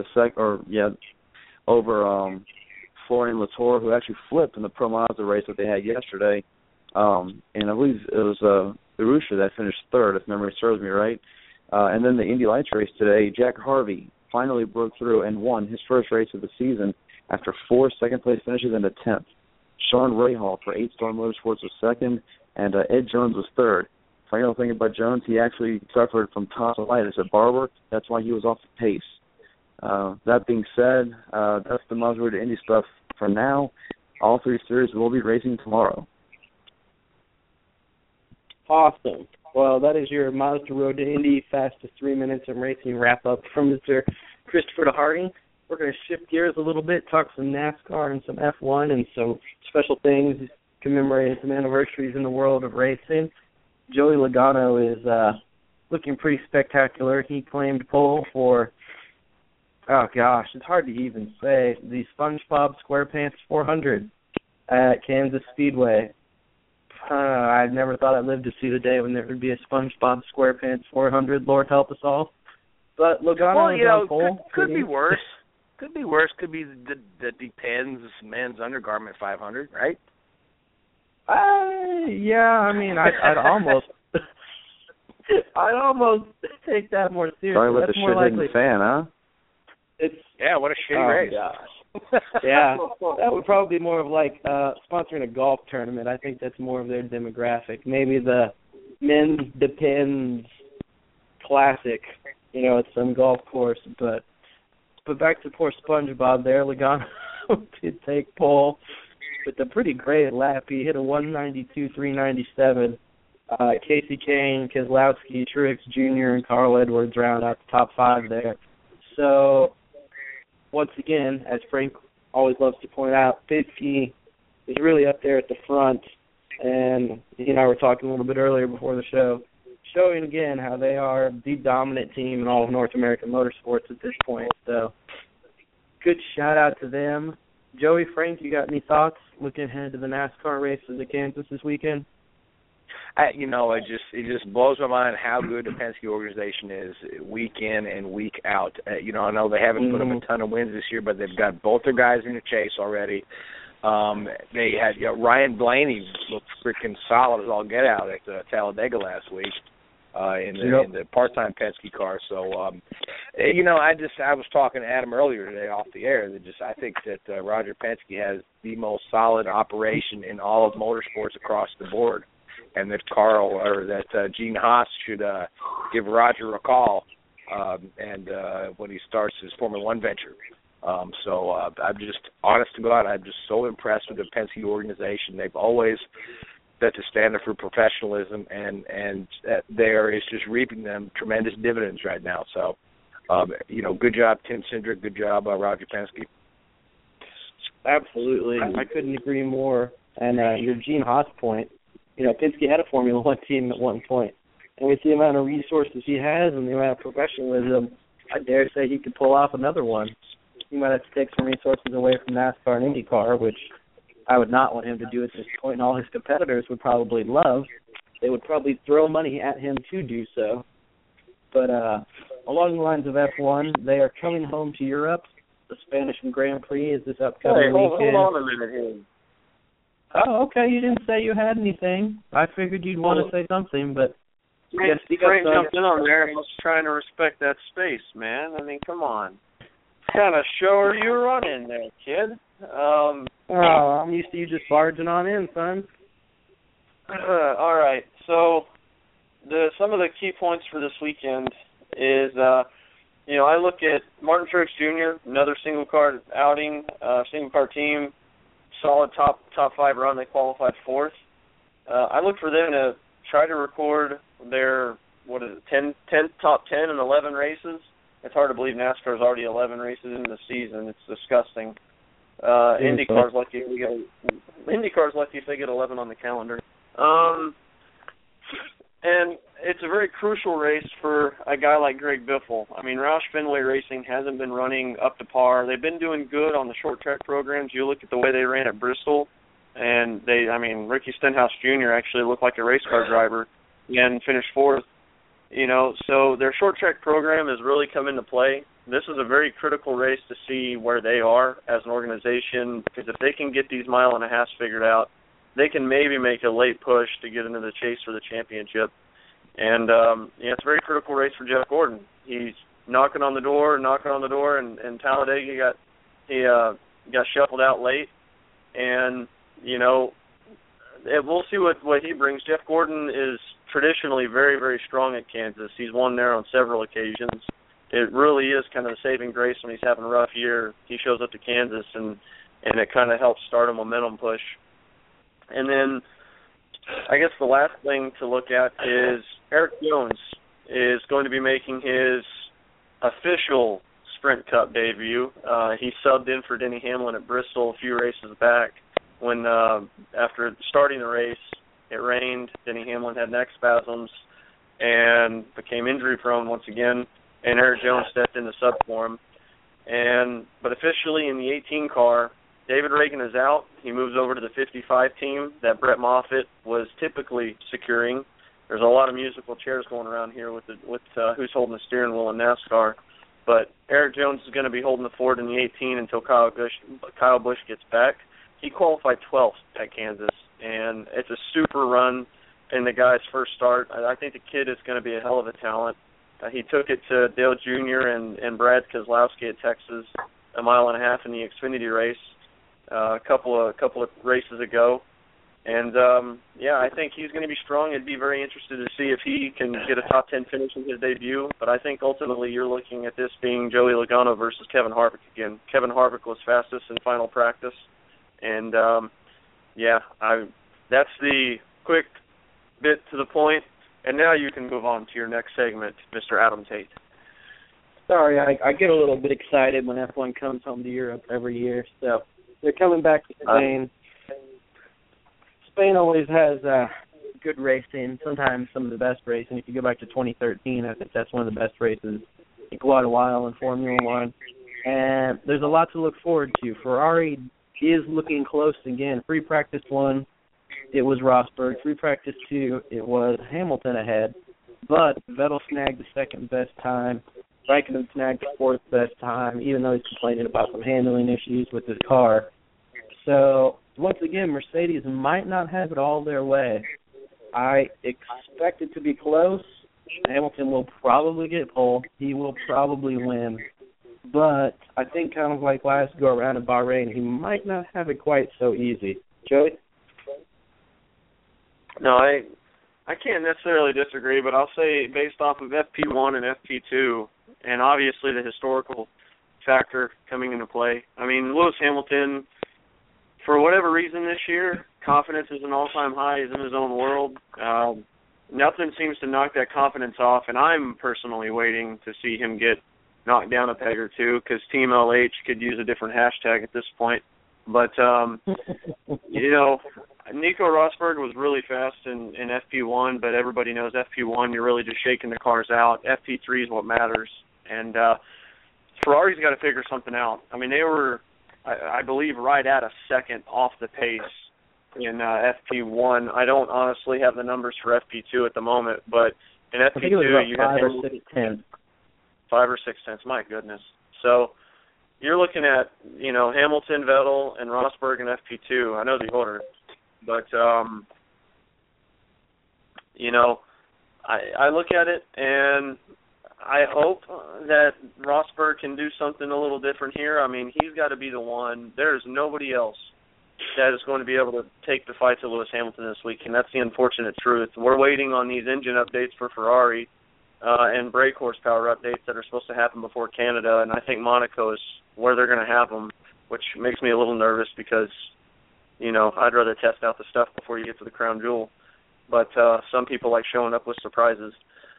over Florian Latour, who actually flipped in the Pro Mazda race that they had yesterday. And I believe it was Urusha that finished third, if memory serves me right. And then the Indy Lights race today, Jack Harvey finally broke through and won his first race of the season after 4 second-place finishes and a 10th. Sean Rahal for 8-Star Motorsports was second, and Ed Jones was third. Final thing about Jones, he actually suffered from tonsillitis at Barber. That's why he was off the pace. That being said, that's the Mazda Road to Indy stuff for now. All 3 series will be racing tomorrow. Awesome. Well, that is your Mazda Road to Indy fastest 3 minutes of racing wrap-up from Mr. Christopher DeHardy. We're going to shift gears a little bit, talk some NASCAR and some F1 and some special things, commemorating some anniversaries in the world of racing. Joey Logano is looking pretty spectacular. He claimed pole for, oh gosh, it's hard to even say, the SpongeBob SquarePants 400 at Kansas Speedway. I never thought I'd live to see the day when there would be a SpongeBob SquarePants 400. Lord help us all. But Logano is on pole. Could be worse. Could be worse. Could be the Depends men's undergarment 500, right? Yeah, I mean, I'd almost, I'd almost take that more seriously. Sorry with That's the more likely. fan, huh? Yeah, what a shitty race. Gosh. Yeah, that would probably be more of like sponsoring a golf tournament. I think that's more of their demographic. Maybe the men's Depends Classic, at some golf course. But back to poor SpongeBob there. Logano did take pole with a pretty great lap. He hit a 192.397. Casey Kane, Keselowski, Truex Jr., and Carl Edwards round out the top 5 there. So, once again, as Frank always loves to point out, Penske is really up there at the front. And he and I were talking a little bit earlier before the show, showing again how they are the dominant team in all of North American motorsports at this point. So, good shout out to them. Joey, Frank, you got any thoughts looking ahead to the NASCAR races at Kansas this weekend? It just blows my mind how good the Penske organization is week in and week out. I know they haven't put up a ton of wins this year, but they've got both their guys in the chase already. They had Ryan Blaney looked freaking solid as all get out at Talladega last week in the part-time Penske car. So, I was talking to Adam earlier today off the air. I think that Roger Penske has the most solid operation in all of motorsports across the board, and that Gene Haas should give Roger a call and when he starts his Formula One venture. I'm just, honest to God, I'm just so impressed with the Penske organization. They've always set the standard for professionalism, and there is just reaping them tremendous dividends right now. So, good job, Tim Cindric. Good job, Roger Penske. Absolutely. I couldn't agree more. And your Gene Haas point, Penske had a Formula One team at one point. And with the amount of resources he has and the amount of professionalism, I dare say he could pull off another one. He might have to take some resources away from NASCAR and IndyCar, which I would not want him to do at this point, and all his competitors would probably love. They would probably throw money at him to do so. But along the lines of F1, they are coming home to Europe. The Spanish Grand Prix is this upcoming weekend. Hold on a minute here. Oh, okay. You didn't say you had anything. I figured you'd want to say something, but Frank jumped in on there. I was trying to respect that space, man. I mean, come on. What kind of show are you running there, kid? I'm used to you just barging on in, son. All right. So, some of the key points for this weekend is, I look at Martin Truex Jr., another single car outing, single car team, solid top 5 run. They qualified 4th. I look for them to try to record their 10 top 10 and 11 races. It's hard to believe NASCAR's already 11 races into the season. It's disgusting. IndyCar's lucky if they get 11 on the calendar. And it's a very crucial race for a guy like Greg Biffle. I mean, Roush Fenway Racing hasn't been running up to par. They've been doing good on the short track programs. You look at the way they ran at Bristol, and Ricky Stenhouse Jr. actually looked like a race car driver and finished 4th. So their short track program has really come into play. This is a very critical race to see where they are as an organization, because if they can get these mile and a half figured out, they can maybe make a late push to get into the chase for the championship. And it's a very critical race for Jeff Gordon. He's knocking on the door, and Talladega got shuffled out late. And we'll see what he brings. Jeff Gordon is traditionally very, very strong at Kansas. He's won there on several occasions. It really is kind of the saving grace when he's having a rough year. He shows up to Kansas, and it kind of helps start a momentum push. And then I guess the last thing to look at is Eric Jones is going to be making his official Sprint Cup debut. He subbed in for Denny Hamlin at Bristol a few races back when after starting the race, it rained. Denny Hamlin had neck spasms, and became injury prone once again, and Eric Jones stepped in to sub for him. But officially in the 18 car, David Reagan is out. He moves over to the 55 team that Brett Moffitt was typically securing. There's a lot of musical chairs going around here with who's holding the steering wheel in NASCAR. But Eric Jones is going to be holding the Ford in the 18 until Kyle Busch gets back. He qualified 12th at Kansas, and it's a super run in the guy's first start. I think the kid is going to be a hell of a talent. He took it to Dale Jr. and Brad Keselowski at Texas a mile and a half in the Xfinity race a couple of races ago. And, I think he's going to be strong. I'd be very interested to see if he can get a top 10 finish in his debut. But I think ultimately you're looking at this being Joey Logano versus Kevin Harvick again. Kevin Harvick was fastest in final practice. And, that's the quick bit to the point. And now you can move on to your next segment, Mr. Adam Tate. Sorry, I get a little bit excited when F1 comes home to Europe every year. So they're coming back to Spain. Spain always has good racing, sometimes some of the best racing. If you go back to 2013, I think that's one of the best races in quite a while in Formula One. And there's a lot to look forward to. Ferrari is looking close again. Free practice 1, it was Rosberg. Free practice 2, it was Hamilton ahead. But Vettel snagged the second best time. Raikkonen snagged the fourth best time, even though he's complaining about some handling issues with his car. So, once again, Mercedes might not have it all their way. I expect it to be close. Hamilton will probably get pole. He will probably win. But I think kind of like last go-around in Bahrain, he might not have it quite so easy. Joey? No, I can't necessarily disagree, but I'll say based off of FP1 and FP2, and obviously the historical factor coming into play. I mean, Lewis Hamilton, for whatever reason this year, confidence is an all-time high. He's in his own world. Nothing seems to knock that confidence off, and I'm personally waiting to see him get knocked down a peg or two because Team LH could use a different hashtag at this point. But, Nico Rosberg was really fast in FP1, but everybody knows FP1, you're really just shaking the cars out. FP3 is what matters. And Ferrari's got to figure something out. I mean, they were, I believe, right at a second off the pace in FP1. I don't honestly have the numbers for FP2 at the moment, but in FP2 I think it was you about had 5 or 6 tenths. 5 or 6 tenths, my goodness. So you're looking at, Hamilton, Vettel, and Rosberg in FP2. I know the order, but, I look at it, and I hope that Rosberg can do something a little different here. I mean, he's got to be the one. There's nobody else that is going to be able to take the fight to Lewis Hamilton this week, and that's the unfortunate truth. We're waiting on these engine updates for Ferrari and brake horsepower updates that are supposed to happen before Canada, and I think Monaco is where they're going to have them, which makes me a little nervous because, I'd rather test out the stuff before you get to the crown jewel. But some people like showing up with surprises.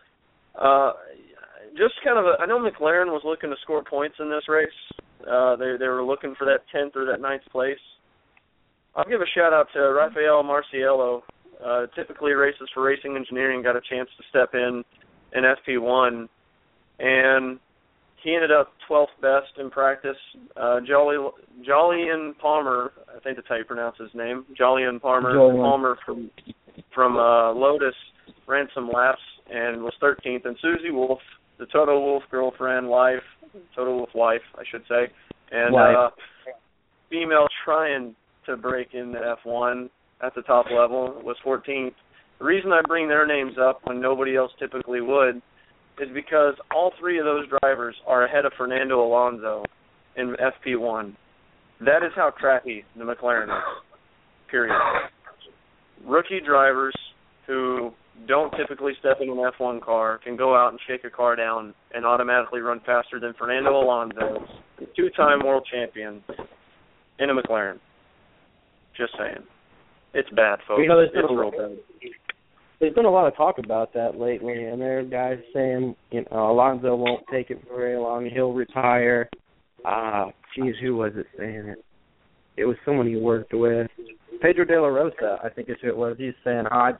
I know McLaren was looking to score points in this race. They were looking for that 10th or that 9th place. I'll give a shout-out to Rafael Marciello. Typically races for Racing Engineering, got a chance to step in FP1, and he ended up 12th best in practice. Jolyon Palmer, I think that's how you pronounce his name, Jolyon Palmer. Palmer from Lotus ran some laps and was 13th. And Susie Wolf, the Toto Wolff girlfriend, Toto Wolff wife, I should say, and female trying to break into F1 at the top level, was 14th. The reason I bring their names up when nobody else typically would is because all three of those drivers are ahead of Fernando Alonso in FP1. That is how crappy the McLaren is, period. Rookie drivers who don't typically step in an F1 car can go out and shake a car down and automatically run faster than Fernando Alonso, the two-time world champion, in a McLaren. Just saying. It's bad, folks. It's real bad. There's been a lot of talk about that lately, and there are guys saying, Alonso won't take it for very long. He'll retire. Who was it saying it? It was someone he worked with. Pedro De La Rosa, I think is who it was. He's saying,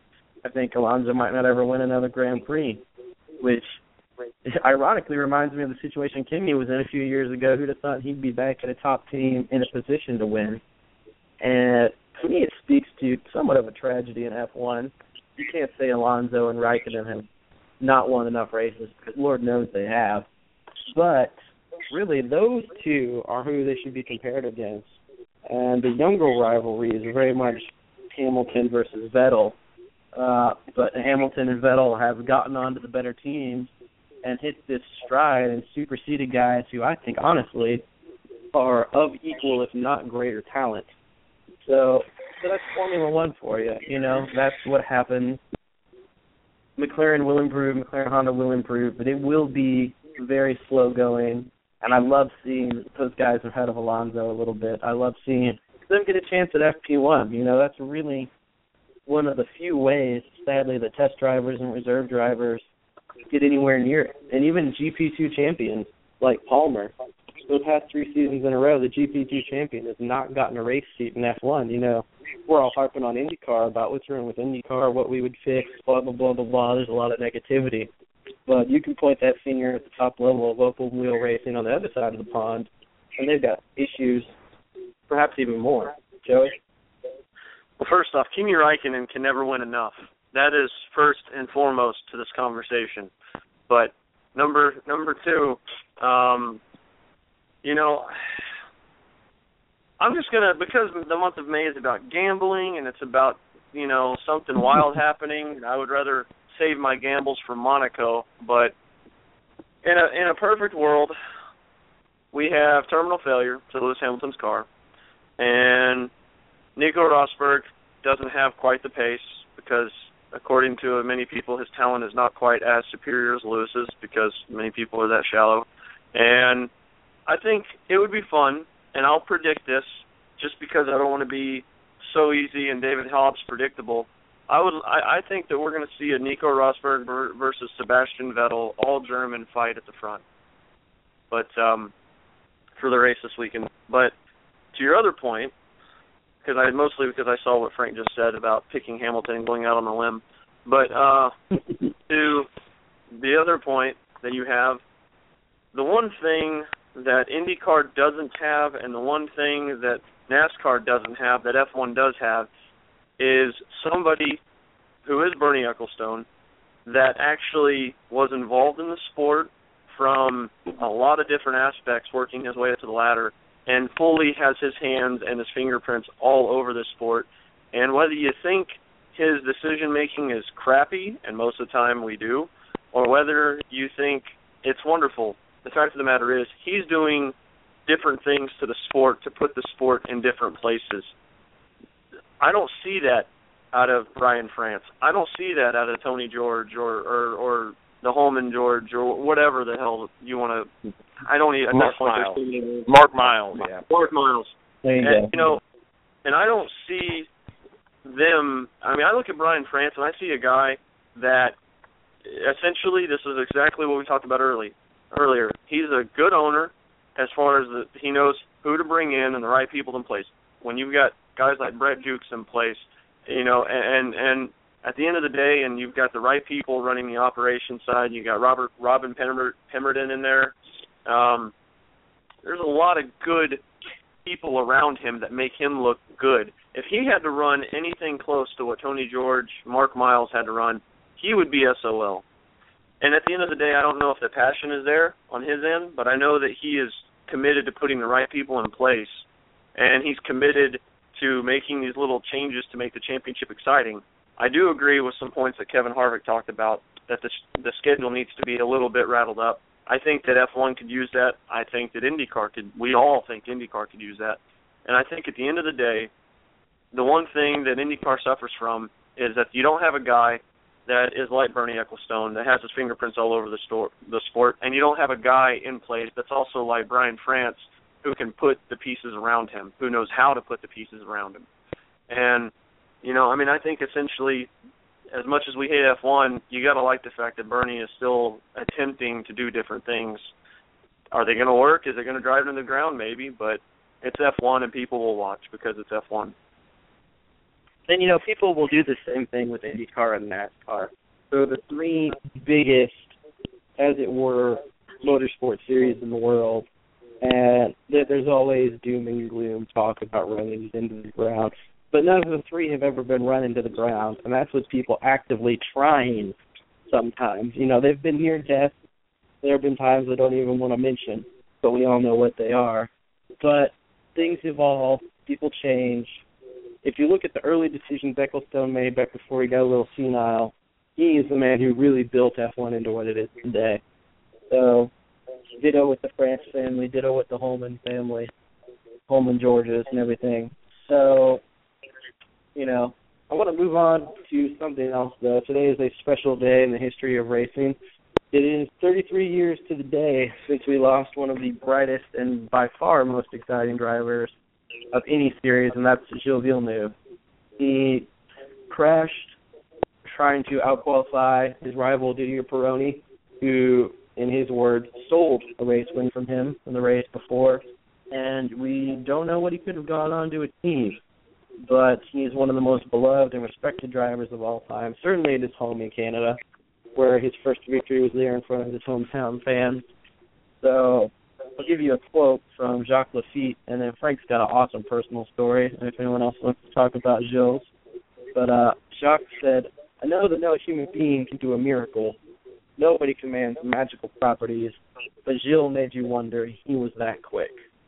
I think Alonso might not ever win another Grand Prix, which ironically reminds me of the situation Kimi was in a few years ago. Who'd have thought he'd be back at a top team in a position to win? And to me, it speaks to somewhat of a tragedy in F1. You can't say Alonso and Raikkonen have not won enough races, because Lord knows they have. But really, those two are who they should be compared against. And the younger rivalry is very much Hamilton versus Vettel. But Hamilton and Vettel have gotten onto the better teams and hit this stride and superseded guys who I think, honestly, are of equal, if not greater, talent. So that's Formula One for you. You know, that's what happens. McLaren will improve, McLaren Honda will improve, but it will be very slow going. And I love seeing those guys ahead of Alonso a little bit. I love seeing them get a chance at FP1. You know, that's really one of the few ways, sadly, that test drivers and reserve drivers get anywhere near it. And even GP2 champions like Palmer, for the past 3 seasons in a row, the GP2 champion has not gotten a race seat in F1. You know, we're all harping on IndyCar about what's wrong with IndyCar, what we would fix, blah, blah, blah, blah, blah. There's a lot of negativity. But you can point that finger at the top level of open wheel racing on the other side of the pond, and they've got issues, perhaps even more. Joey? Well, first off, Kimi Räikkönen can never win enough. That is first and foremost to this conversation. But number two, you know, I'm just going to, because the month of May is about gambling and it's about, you know, something wild happening, I would rather save my gambles for Monaco. But in a perfect world, we have terminal failure to Lewis Hamilton's car, and Nico Rosberg doesn't have quite the pace because, according to many people, his talent is not quite as superior as Lewis's because many people are that shallow. And I think it would be fun, and I'll predict this just because I don't want to be so easy and David Hobbs predictable. I think that we're going to see a Nico Rosberg versus Sebastian Vettel all-German fight at the front, but for the race this weekend. But to your other point, mostly because I saw what Frank just said about picking Hamilton and going out on a limb, but to the other point that you have, the one thing that IndyCar doesn't have and the one thing that NASCAR doesn't have that F1 does have is somebody who is Bernie Ecclestone that actually was involved in the sport from a lot of different aspects, working his way up to the ladder, and fully has his hands and his fingerprints all over the sport. And whether you think his decision-making is crappy, and most of the time we do, or whether you think it's wonderful, the fact of the matter is he's doing different things to the sport to put the sport in different places. I don't see that out of Brian France. I don't see that out of Tony George or the Holman George or whatever the hell you want to. I don't even. Mark Miles. Mark Miles. Yeah. Mark Miles. There you go. You know, and I don't see them. I mean, I look at Brian France and I see a guy that essentially this is exactly what we talked about earlier. He's a good owner as far as he knows who to bring in and the right people in place. When you've got guys like Brett Jukes in place, you know, and at the end of the day, and you've got the right people running the operations side, you got Robin Pemberton in there. There's a lot of good people around him that make him look good. If he had to run anything close to what Tony George, Mark Miles had to run, he would be SOL. And at the end of the day, I don't know if the passion is there on his end, but I know that he is committed to putting the right people in place, and he's committed to making these little changes to make the championship exciting. I do agree with some points that Kevin Harvick talked about, that the schedule needs to be a little bit rattled up. I think that F1 could use that. I think that IndyCar could. We all think IndyCar could use that. And I think at the end of the day, the one thing that IndyCar suffers from is that you don't have a guy that is like Bernie Ecclestone, that has his fingerprints all over the sport, and you don't have a guy in place that's also like Brian France, who can put the pieces around him, who knows how to put the pieces around him. And, you know, I mean, I think essentially, as much as we hate F1, you got to like the fact that Bernie is still attempting to do different things. Are they going to work? Is it going to drive into the ground? Maybe, but it's F1 and people will watch because it's F1. And, people will do the same thing with IndyCar and NASCAR. So the three biggest, as it were, motorsport series in the world, and there's always doom and gloom talk about running into the ground. But none of the three have ever been run into the ground, and that's with people actively trying sometimes. They've been near death. There have been times I don't even want to mention, but we all know what they are. But things evolve. People change. If you look at the early decisions Ecclestone made back before he got a little senile, he is the man who really built F1 into what it is today. So, ditto with the France family, ditto with the Holman family, Holman Georges and everything. So, I want to move on to something else, though. Today is a special day in the history of racing. It is 33 years to the day since we lost one of the brightest and by far most exciting drivers of any series, and that's Gilles Villeneuve. He crashed trying to outqualify his rival Didier Pironi, who, in his words, stole a race win from him in the race before, and we don't know what he could have gone on to achieve. But he's one of the most beloved and respected drivers of all time, certainly at his home in Canada, where his first victory was there in front of his hometown fans. So I'll give you a quote from Jacques Lafitte, and then Frank's got an awesome personal story, if anyone else wants to talk about Gilles. But Jacques said, "I know that no human being can do a miracle. Nobody commands magical properties, but Gilles made you wonder. He was that quick."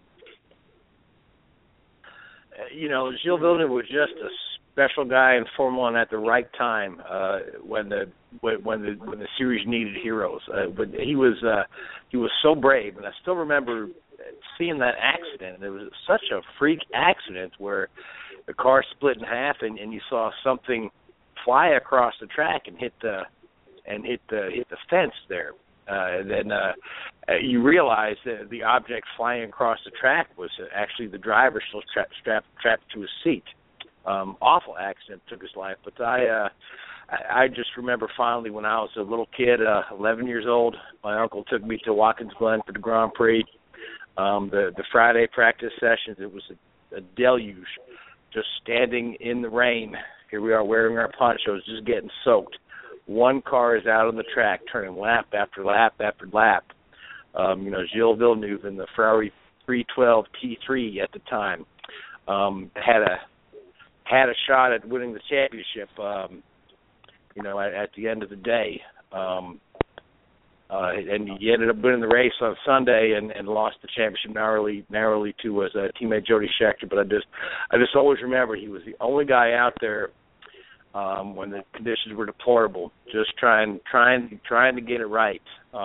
Gilles Villeneuve was just a special guy in Formula One at the right time when the series needed heroes. But he was so brave, and I still remember seeing that accident. It was such a freak accident where the car split in half, and you saw something fly across the track and hit the fence there. Then you realize that the object flying across the track was actually the driver still strapped to his seat. Awful accident, took his life. But I just remember fondly when I was a little kid, 11 years old, my uncle took me to Watkins Glen for the Grand Prix. The Friday practice sessions, it was a deluge, just standing in the rain. Here we are wearing our ponchos, just getting soaked. One car is out on the track, turning lap after lap after lap. Gilles Villeneuve in the Ferrari 312 T3 at the time had a shot at winning the championship. At the end of the day, and he ended up winning the race on Sunday and lost the championship narrowly to his teammate Jody Scheckter. But I just always remember he was the only guy out there. When the conditions were deplorable, just trying to get it right.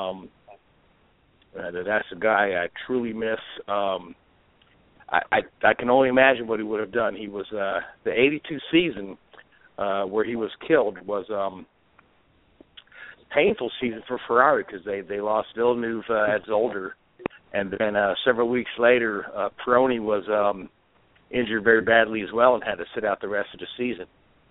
That's a guy I truly miss. I can only imagine what he would have done. He was the '82 season where he was killed was painful season for Ferrari because they lost Villeneuve at Zolder, and then several weeks later Pironi was injured very badly as well and had to sit out the rest of the season.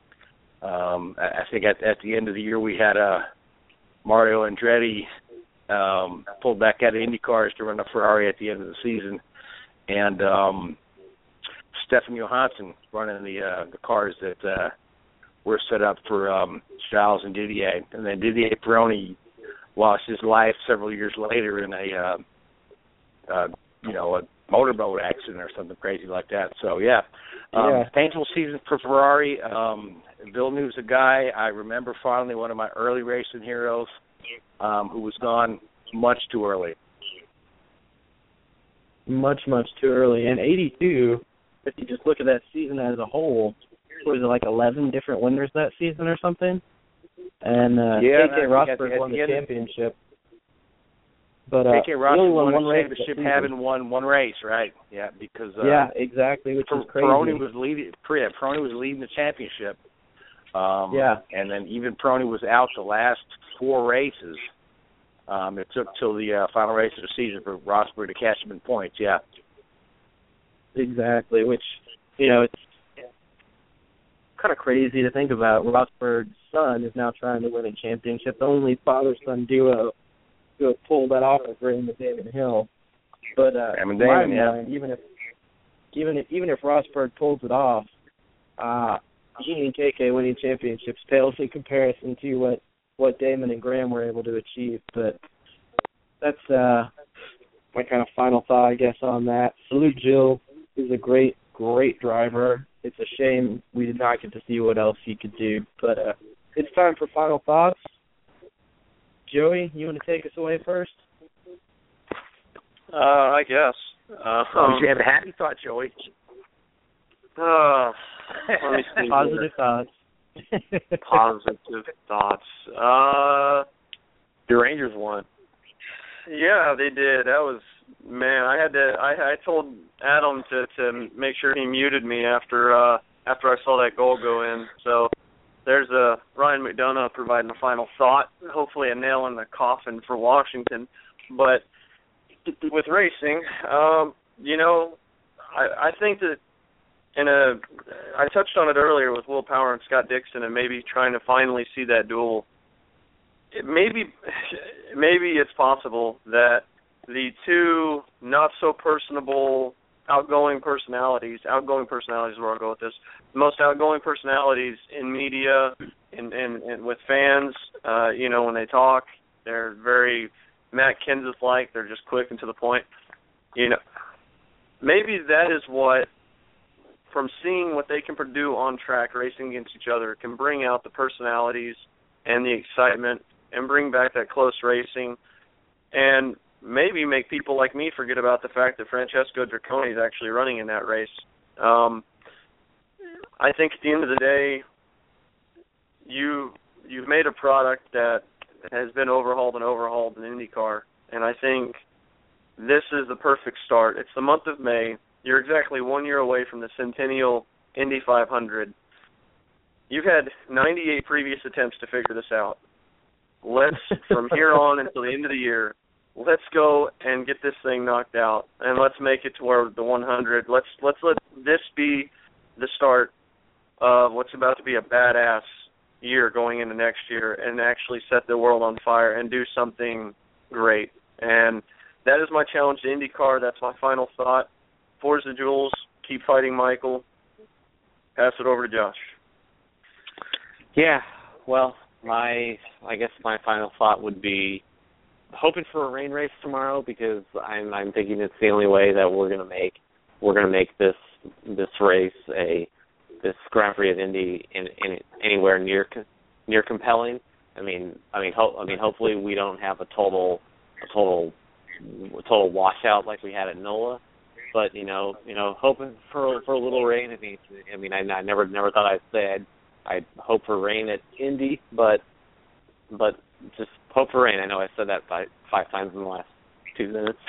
I think at the end of the year we had Mario Andretti pulled back out of IndyCars to run a Ferrari at the end of the season, and Stefan Johansson running the cars that were set up for Charles and Didier. And then Didier Pironi lost his life several years later in a motorboat accident or something crazy like that. So, painful season for Ferrari. Villeneuve's a guy I remember fondly, one of my early racing heroes, who was gone much too early. Much, much too early. And 82, if you just look at that season as a whole, was it like 11 different winners that season or something? And K.K. Rosberg won the championship. But K.K. Rosberg won one the race championship, having won one race, right? Yeah, because exactly, which is crazy. Pironi was leading the championship. And then even Pironi was out the last four races. It took till the final race of the season for Rosberg to catch him in points. Yeah, exactly. Which it's kind of crazy to think about. Rosberg's son is now trying to win a championship. The only father-son duo to have pulled that off with Damon Hill. But in my mind, even if Rosberg pulls it off, he and KK winning championships pales in comparison to what Damon and Graham were able to achieve. But that's my kind of final thought, I guess, on that. Salute Jill. He's a great driver. It's a shame we did not get to see what else he could do. But it's time for final thoughts. Joey, you want to take us away first? I guess. You have a happy thought, Joey. Let me see. Positive thoughts. Positive thoughts. The Rangers won. Yeah, they did. That was, man. I told Adam to make sure he muted me after I saw that goal go in. So there's Ryan McDonough providing a final thought. Hopefully a nail in the coffin for Washington. But with racing, I think that I touched on it earlier with Will Power and Scott Dixon, and maybe trying to finally see that duel. Maybe it's possible that the two not so personable outgoing personalities is where I'll go with this. The most outgoing personalities in media and with fans, when they talk, they're very Matt Kenseth-like. They're just quick and to the point. Maybe that is what, from seeing what they can do on track, racing against each other, can bring out the personalities and the excitement and bring back that close racing, and maybe make people like me forget about the fact that Francesco Draconi is actually running in that race. I think at the end of the day, you've made a product that has been overhauled in IndyCar, and I think this is the perfect start. It's the month of May. You're exactly 1 year away from the Centennial Indy 500. You've had 98 previous attempts to figure this out. Let's, from here on until the end of the year, let's go and get this thing knocked out, and let's make it to where the 100. Let's let this be the start of what's about to be a badass year going into next year, and actually set the world on fire and do something great. And that is my challenge to IndyCar. That's my final thought. Forza Jules, keep fighting, Michael. Pass it over to Josh. Yeah, well, I guess my final thought would be hoping for a rain race tomorrow, because I'm thinking it's the only way that we're gonna make this race this Grand Prix of Indy anywhere near compelling. Hopefully we don't have a total washout like we had at NOLA. But hoping for a little rain. I never thought I'd say I'd hope for rain at Indy, but just hope for rain. I know I said that five times in the last 2 minutes.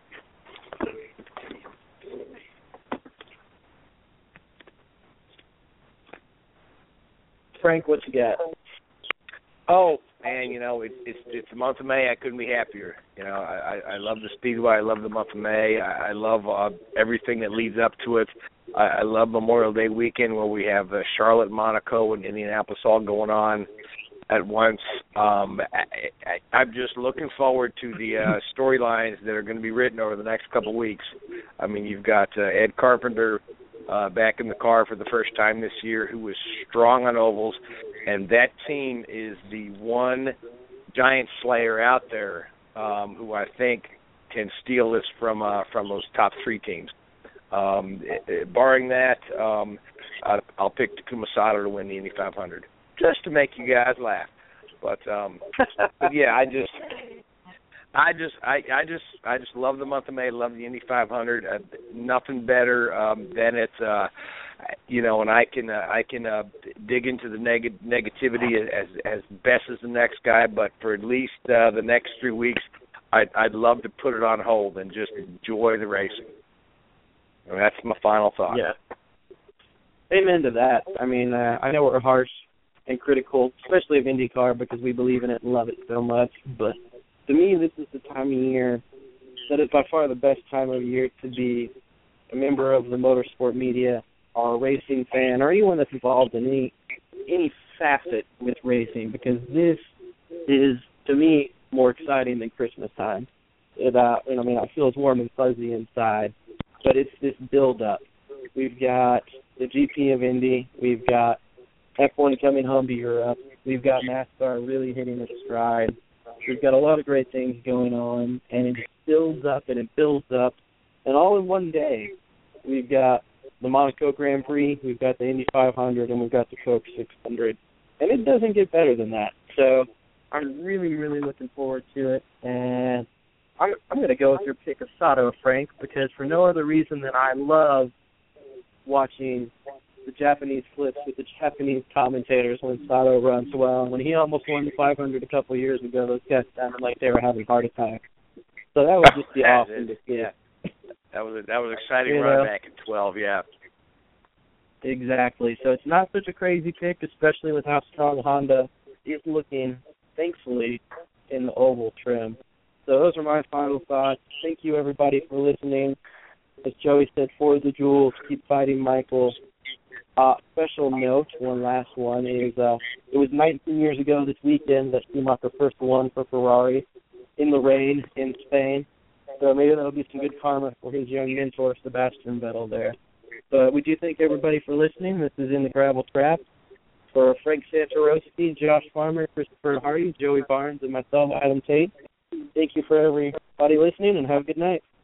Frank, what you got? Oh man, it's the month of May. I couldn't be happier. I love the Speedway. I love the month of May. I love everything that leads up to it. I love Memorial Day weekend, where we have Charlotte, Monaco, and Indianapolis all going on at once. I'm just looking forward to the storylines that are going to be written over the next couple of weeks. You've got Ed Carpenter back in the car for the first time this year, who was strong on ovals, and that team is the one giant slayer out there who I think can steal this from those top three teams. Barring that, I'll pick Takuma Sato to win the Indy 500, just to make you guys laugh. But yeah, I just love the month of May. Love the Indy 500. Nothing better than it. And I can dig into the negativity as best as the next guy. But for at least the next 3 weeks, I'd love to put it on hold and just enjoy the racing. And that's my final thought. Yeah. Amen to that. I know we're harsh and critical, especially of IndyCar, because we believe in it and love it so much. But to me, this is the time of year that is by far the best time of year to be a member of the motorsport media, or a racing fan, or anyone that's involved in any facet with racing, because this is, to me, more exciting than Christmas time. I feel it's warm and fuzzy inside, but it's this build-up. We've got the GP of Indy. We've got F1 coming home to Europe. We've got NASCAR really hitting its stride. We've got a lot of great things going on, and it just builds up and it builds up. And all in one day, we've got the Monaco Grand Prix, we've got the Indy 500, and we've got the Coke 600. And it doesn't get better than that. So I'm really, really looking forward to it. And I'm going to go with your pick of Sato, Frank, because for no other reason than I love watching the Japanese flips with the Japanese commentators when Sato runs well. When he almost won the 500 a couple of years ago, those guys sounded like they were having heart attacks. So that would just be awesome to see. Yeah. That was an exciting run back in 12, yeah. Exactly. So it's not such a crazy pick, especially with how strong Honda is looking, thankfully, in the oval trim. So those are my final thoughts. Thank you, everybody, for listening. As Joey said, for the jewels, keep fighting, Michael. Special note, one last one, is it was 19 years ago this weekend that Schumacher first won for Ferrari in the rain in Spain. So maybe that'll be some good karma for his young mentor, Sebastian Vettel, there. But we do thank everybody for listening. This is In the Gravel Trap. For Frank Santarowski, Josh Farmer, Christopher Hardy, Joey Barnes, and myself, Adam Tate, thank you for everybody listening, and have a good night.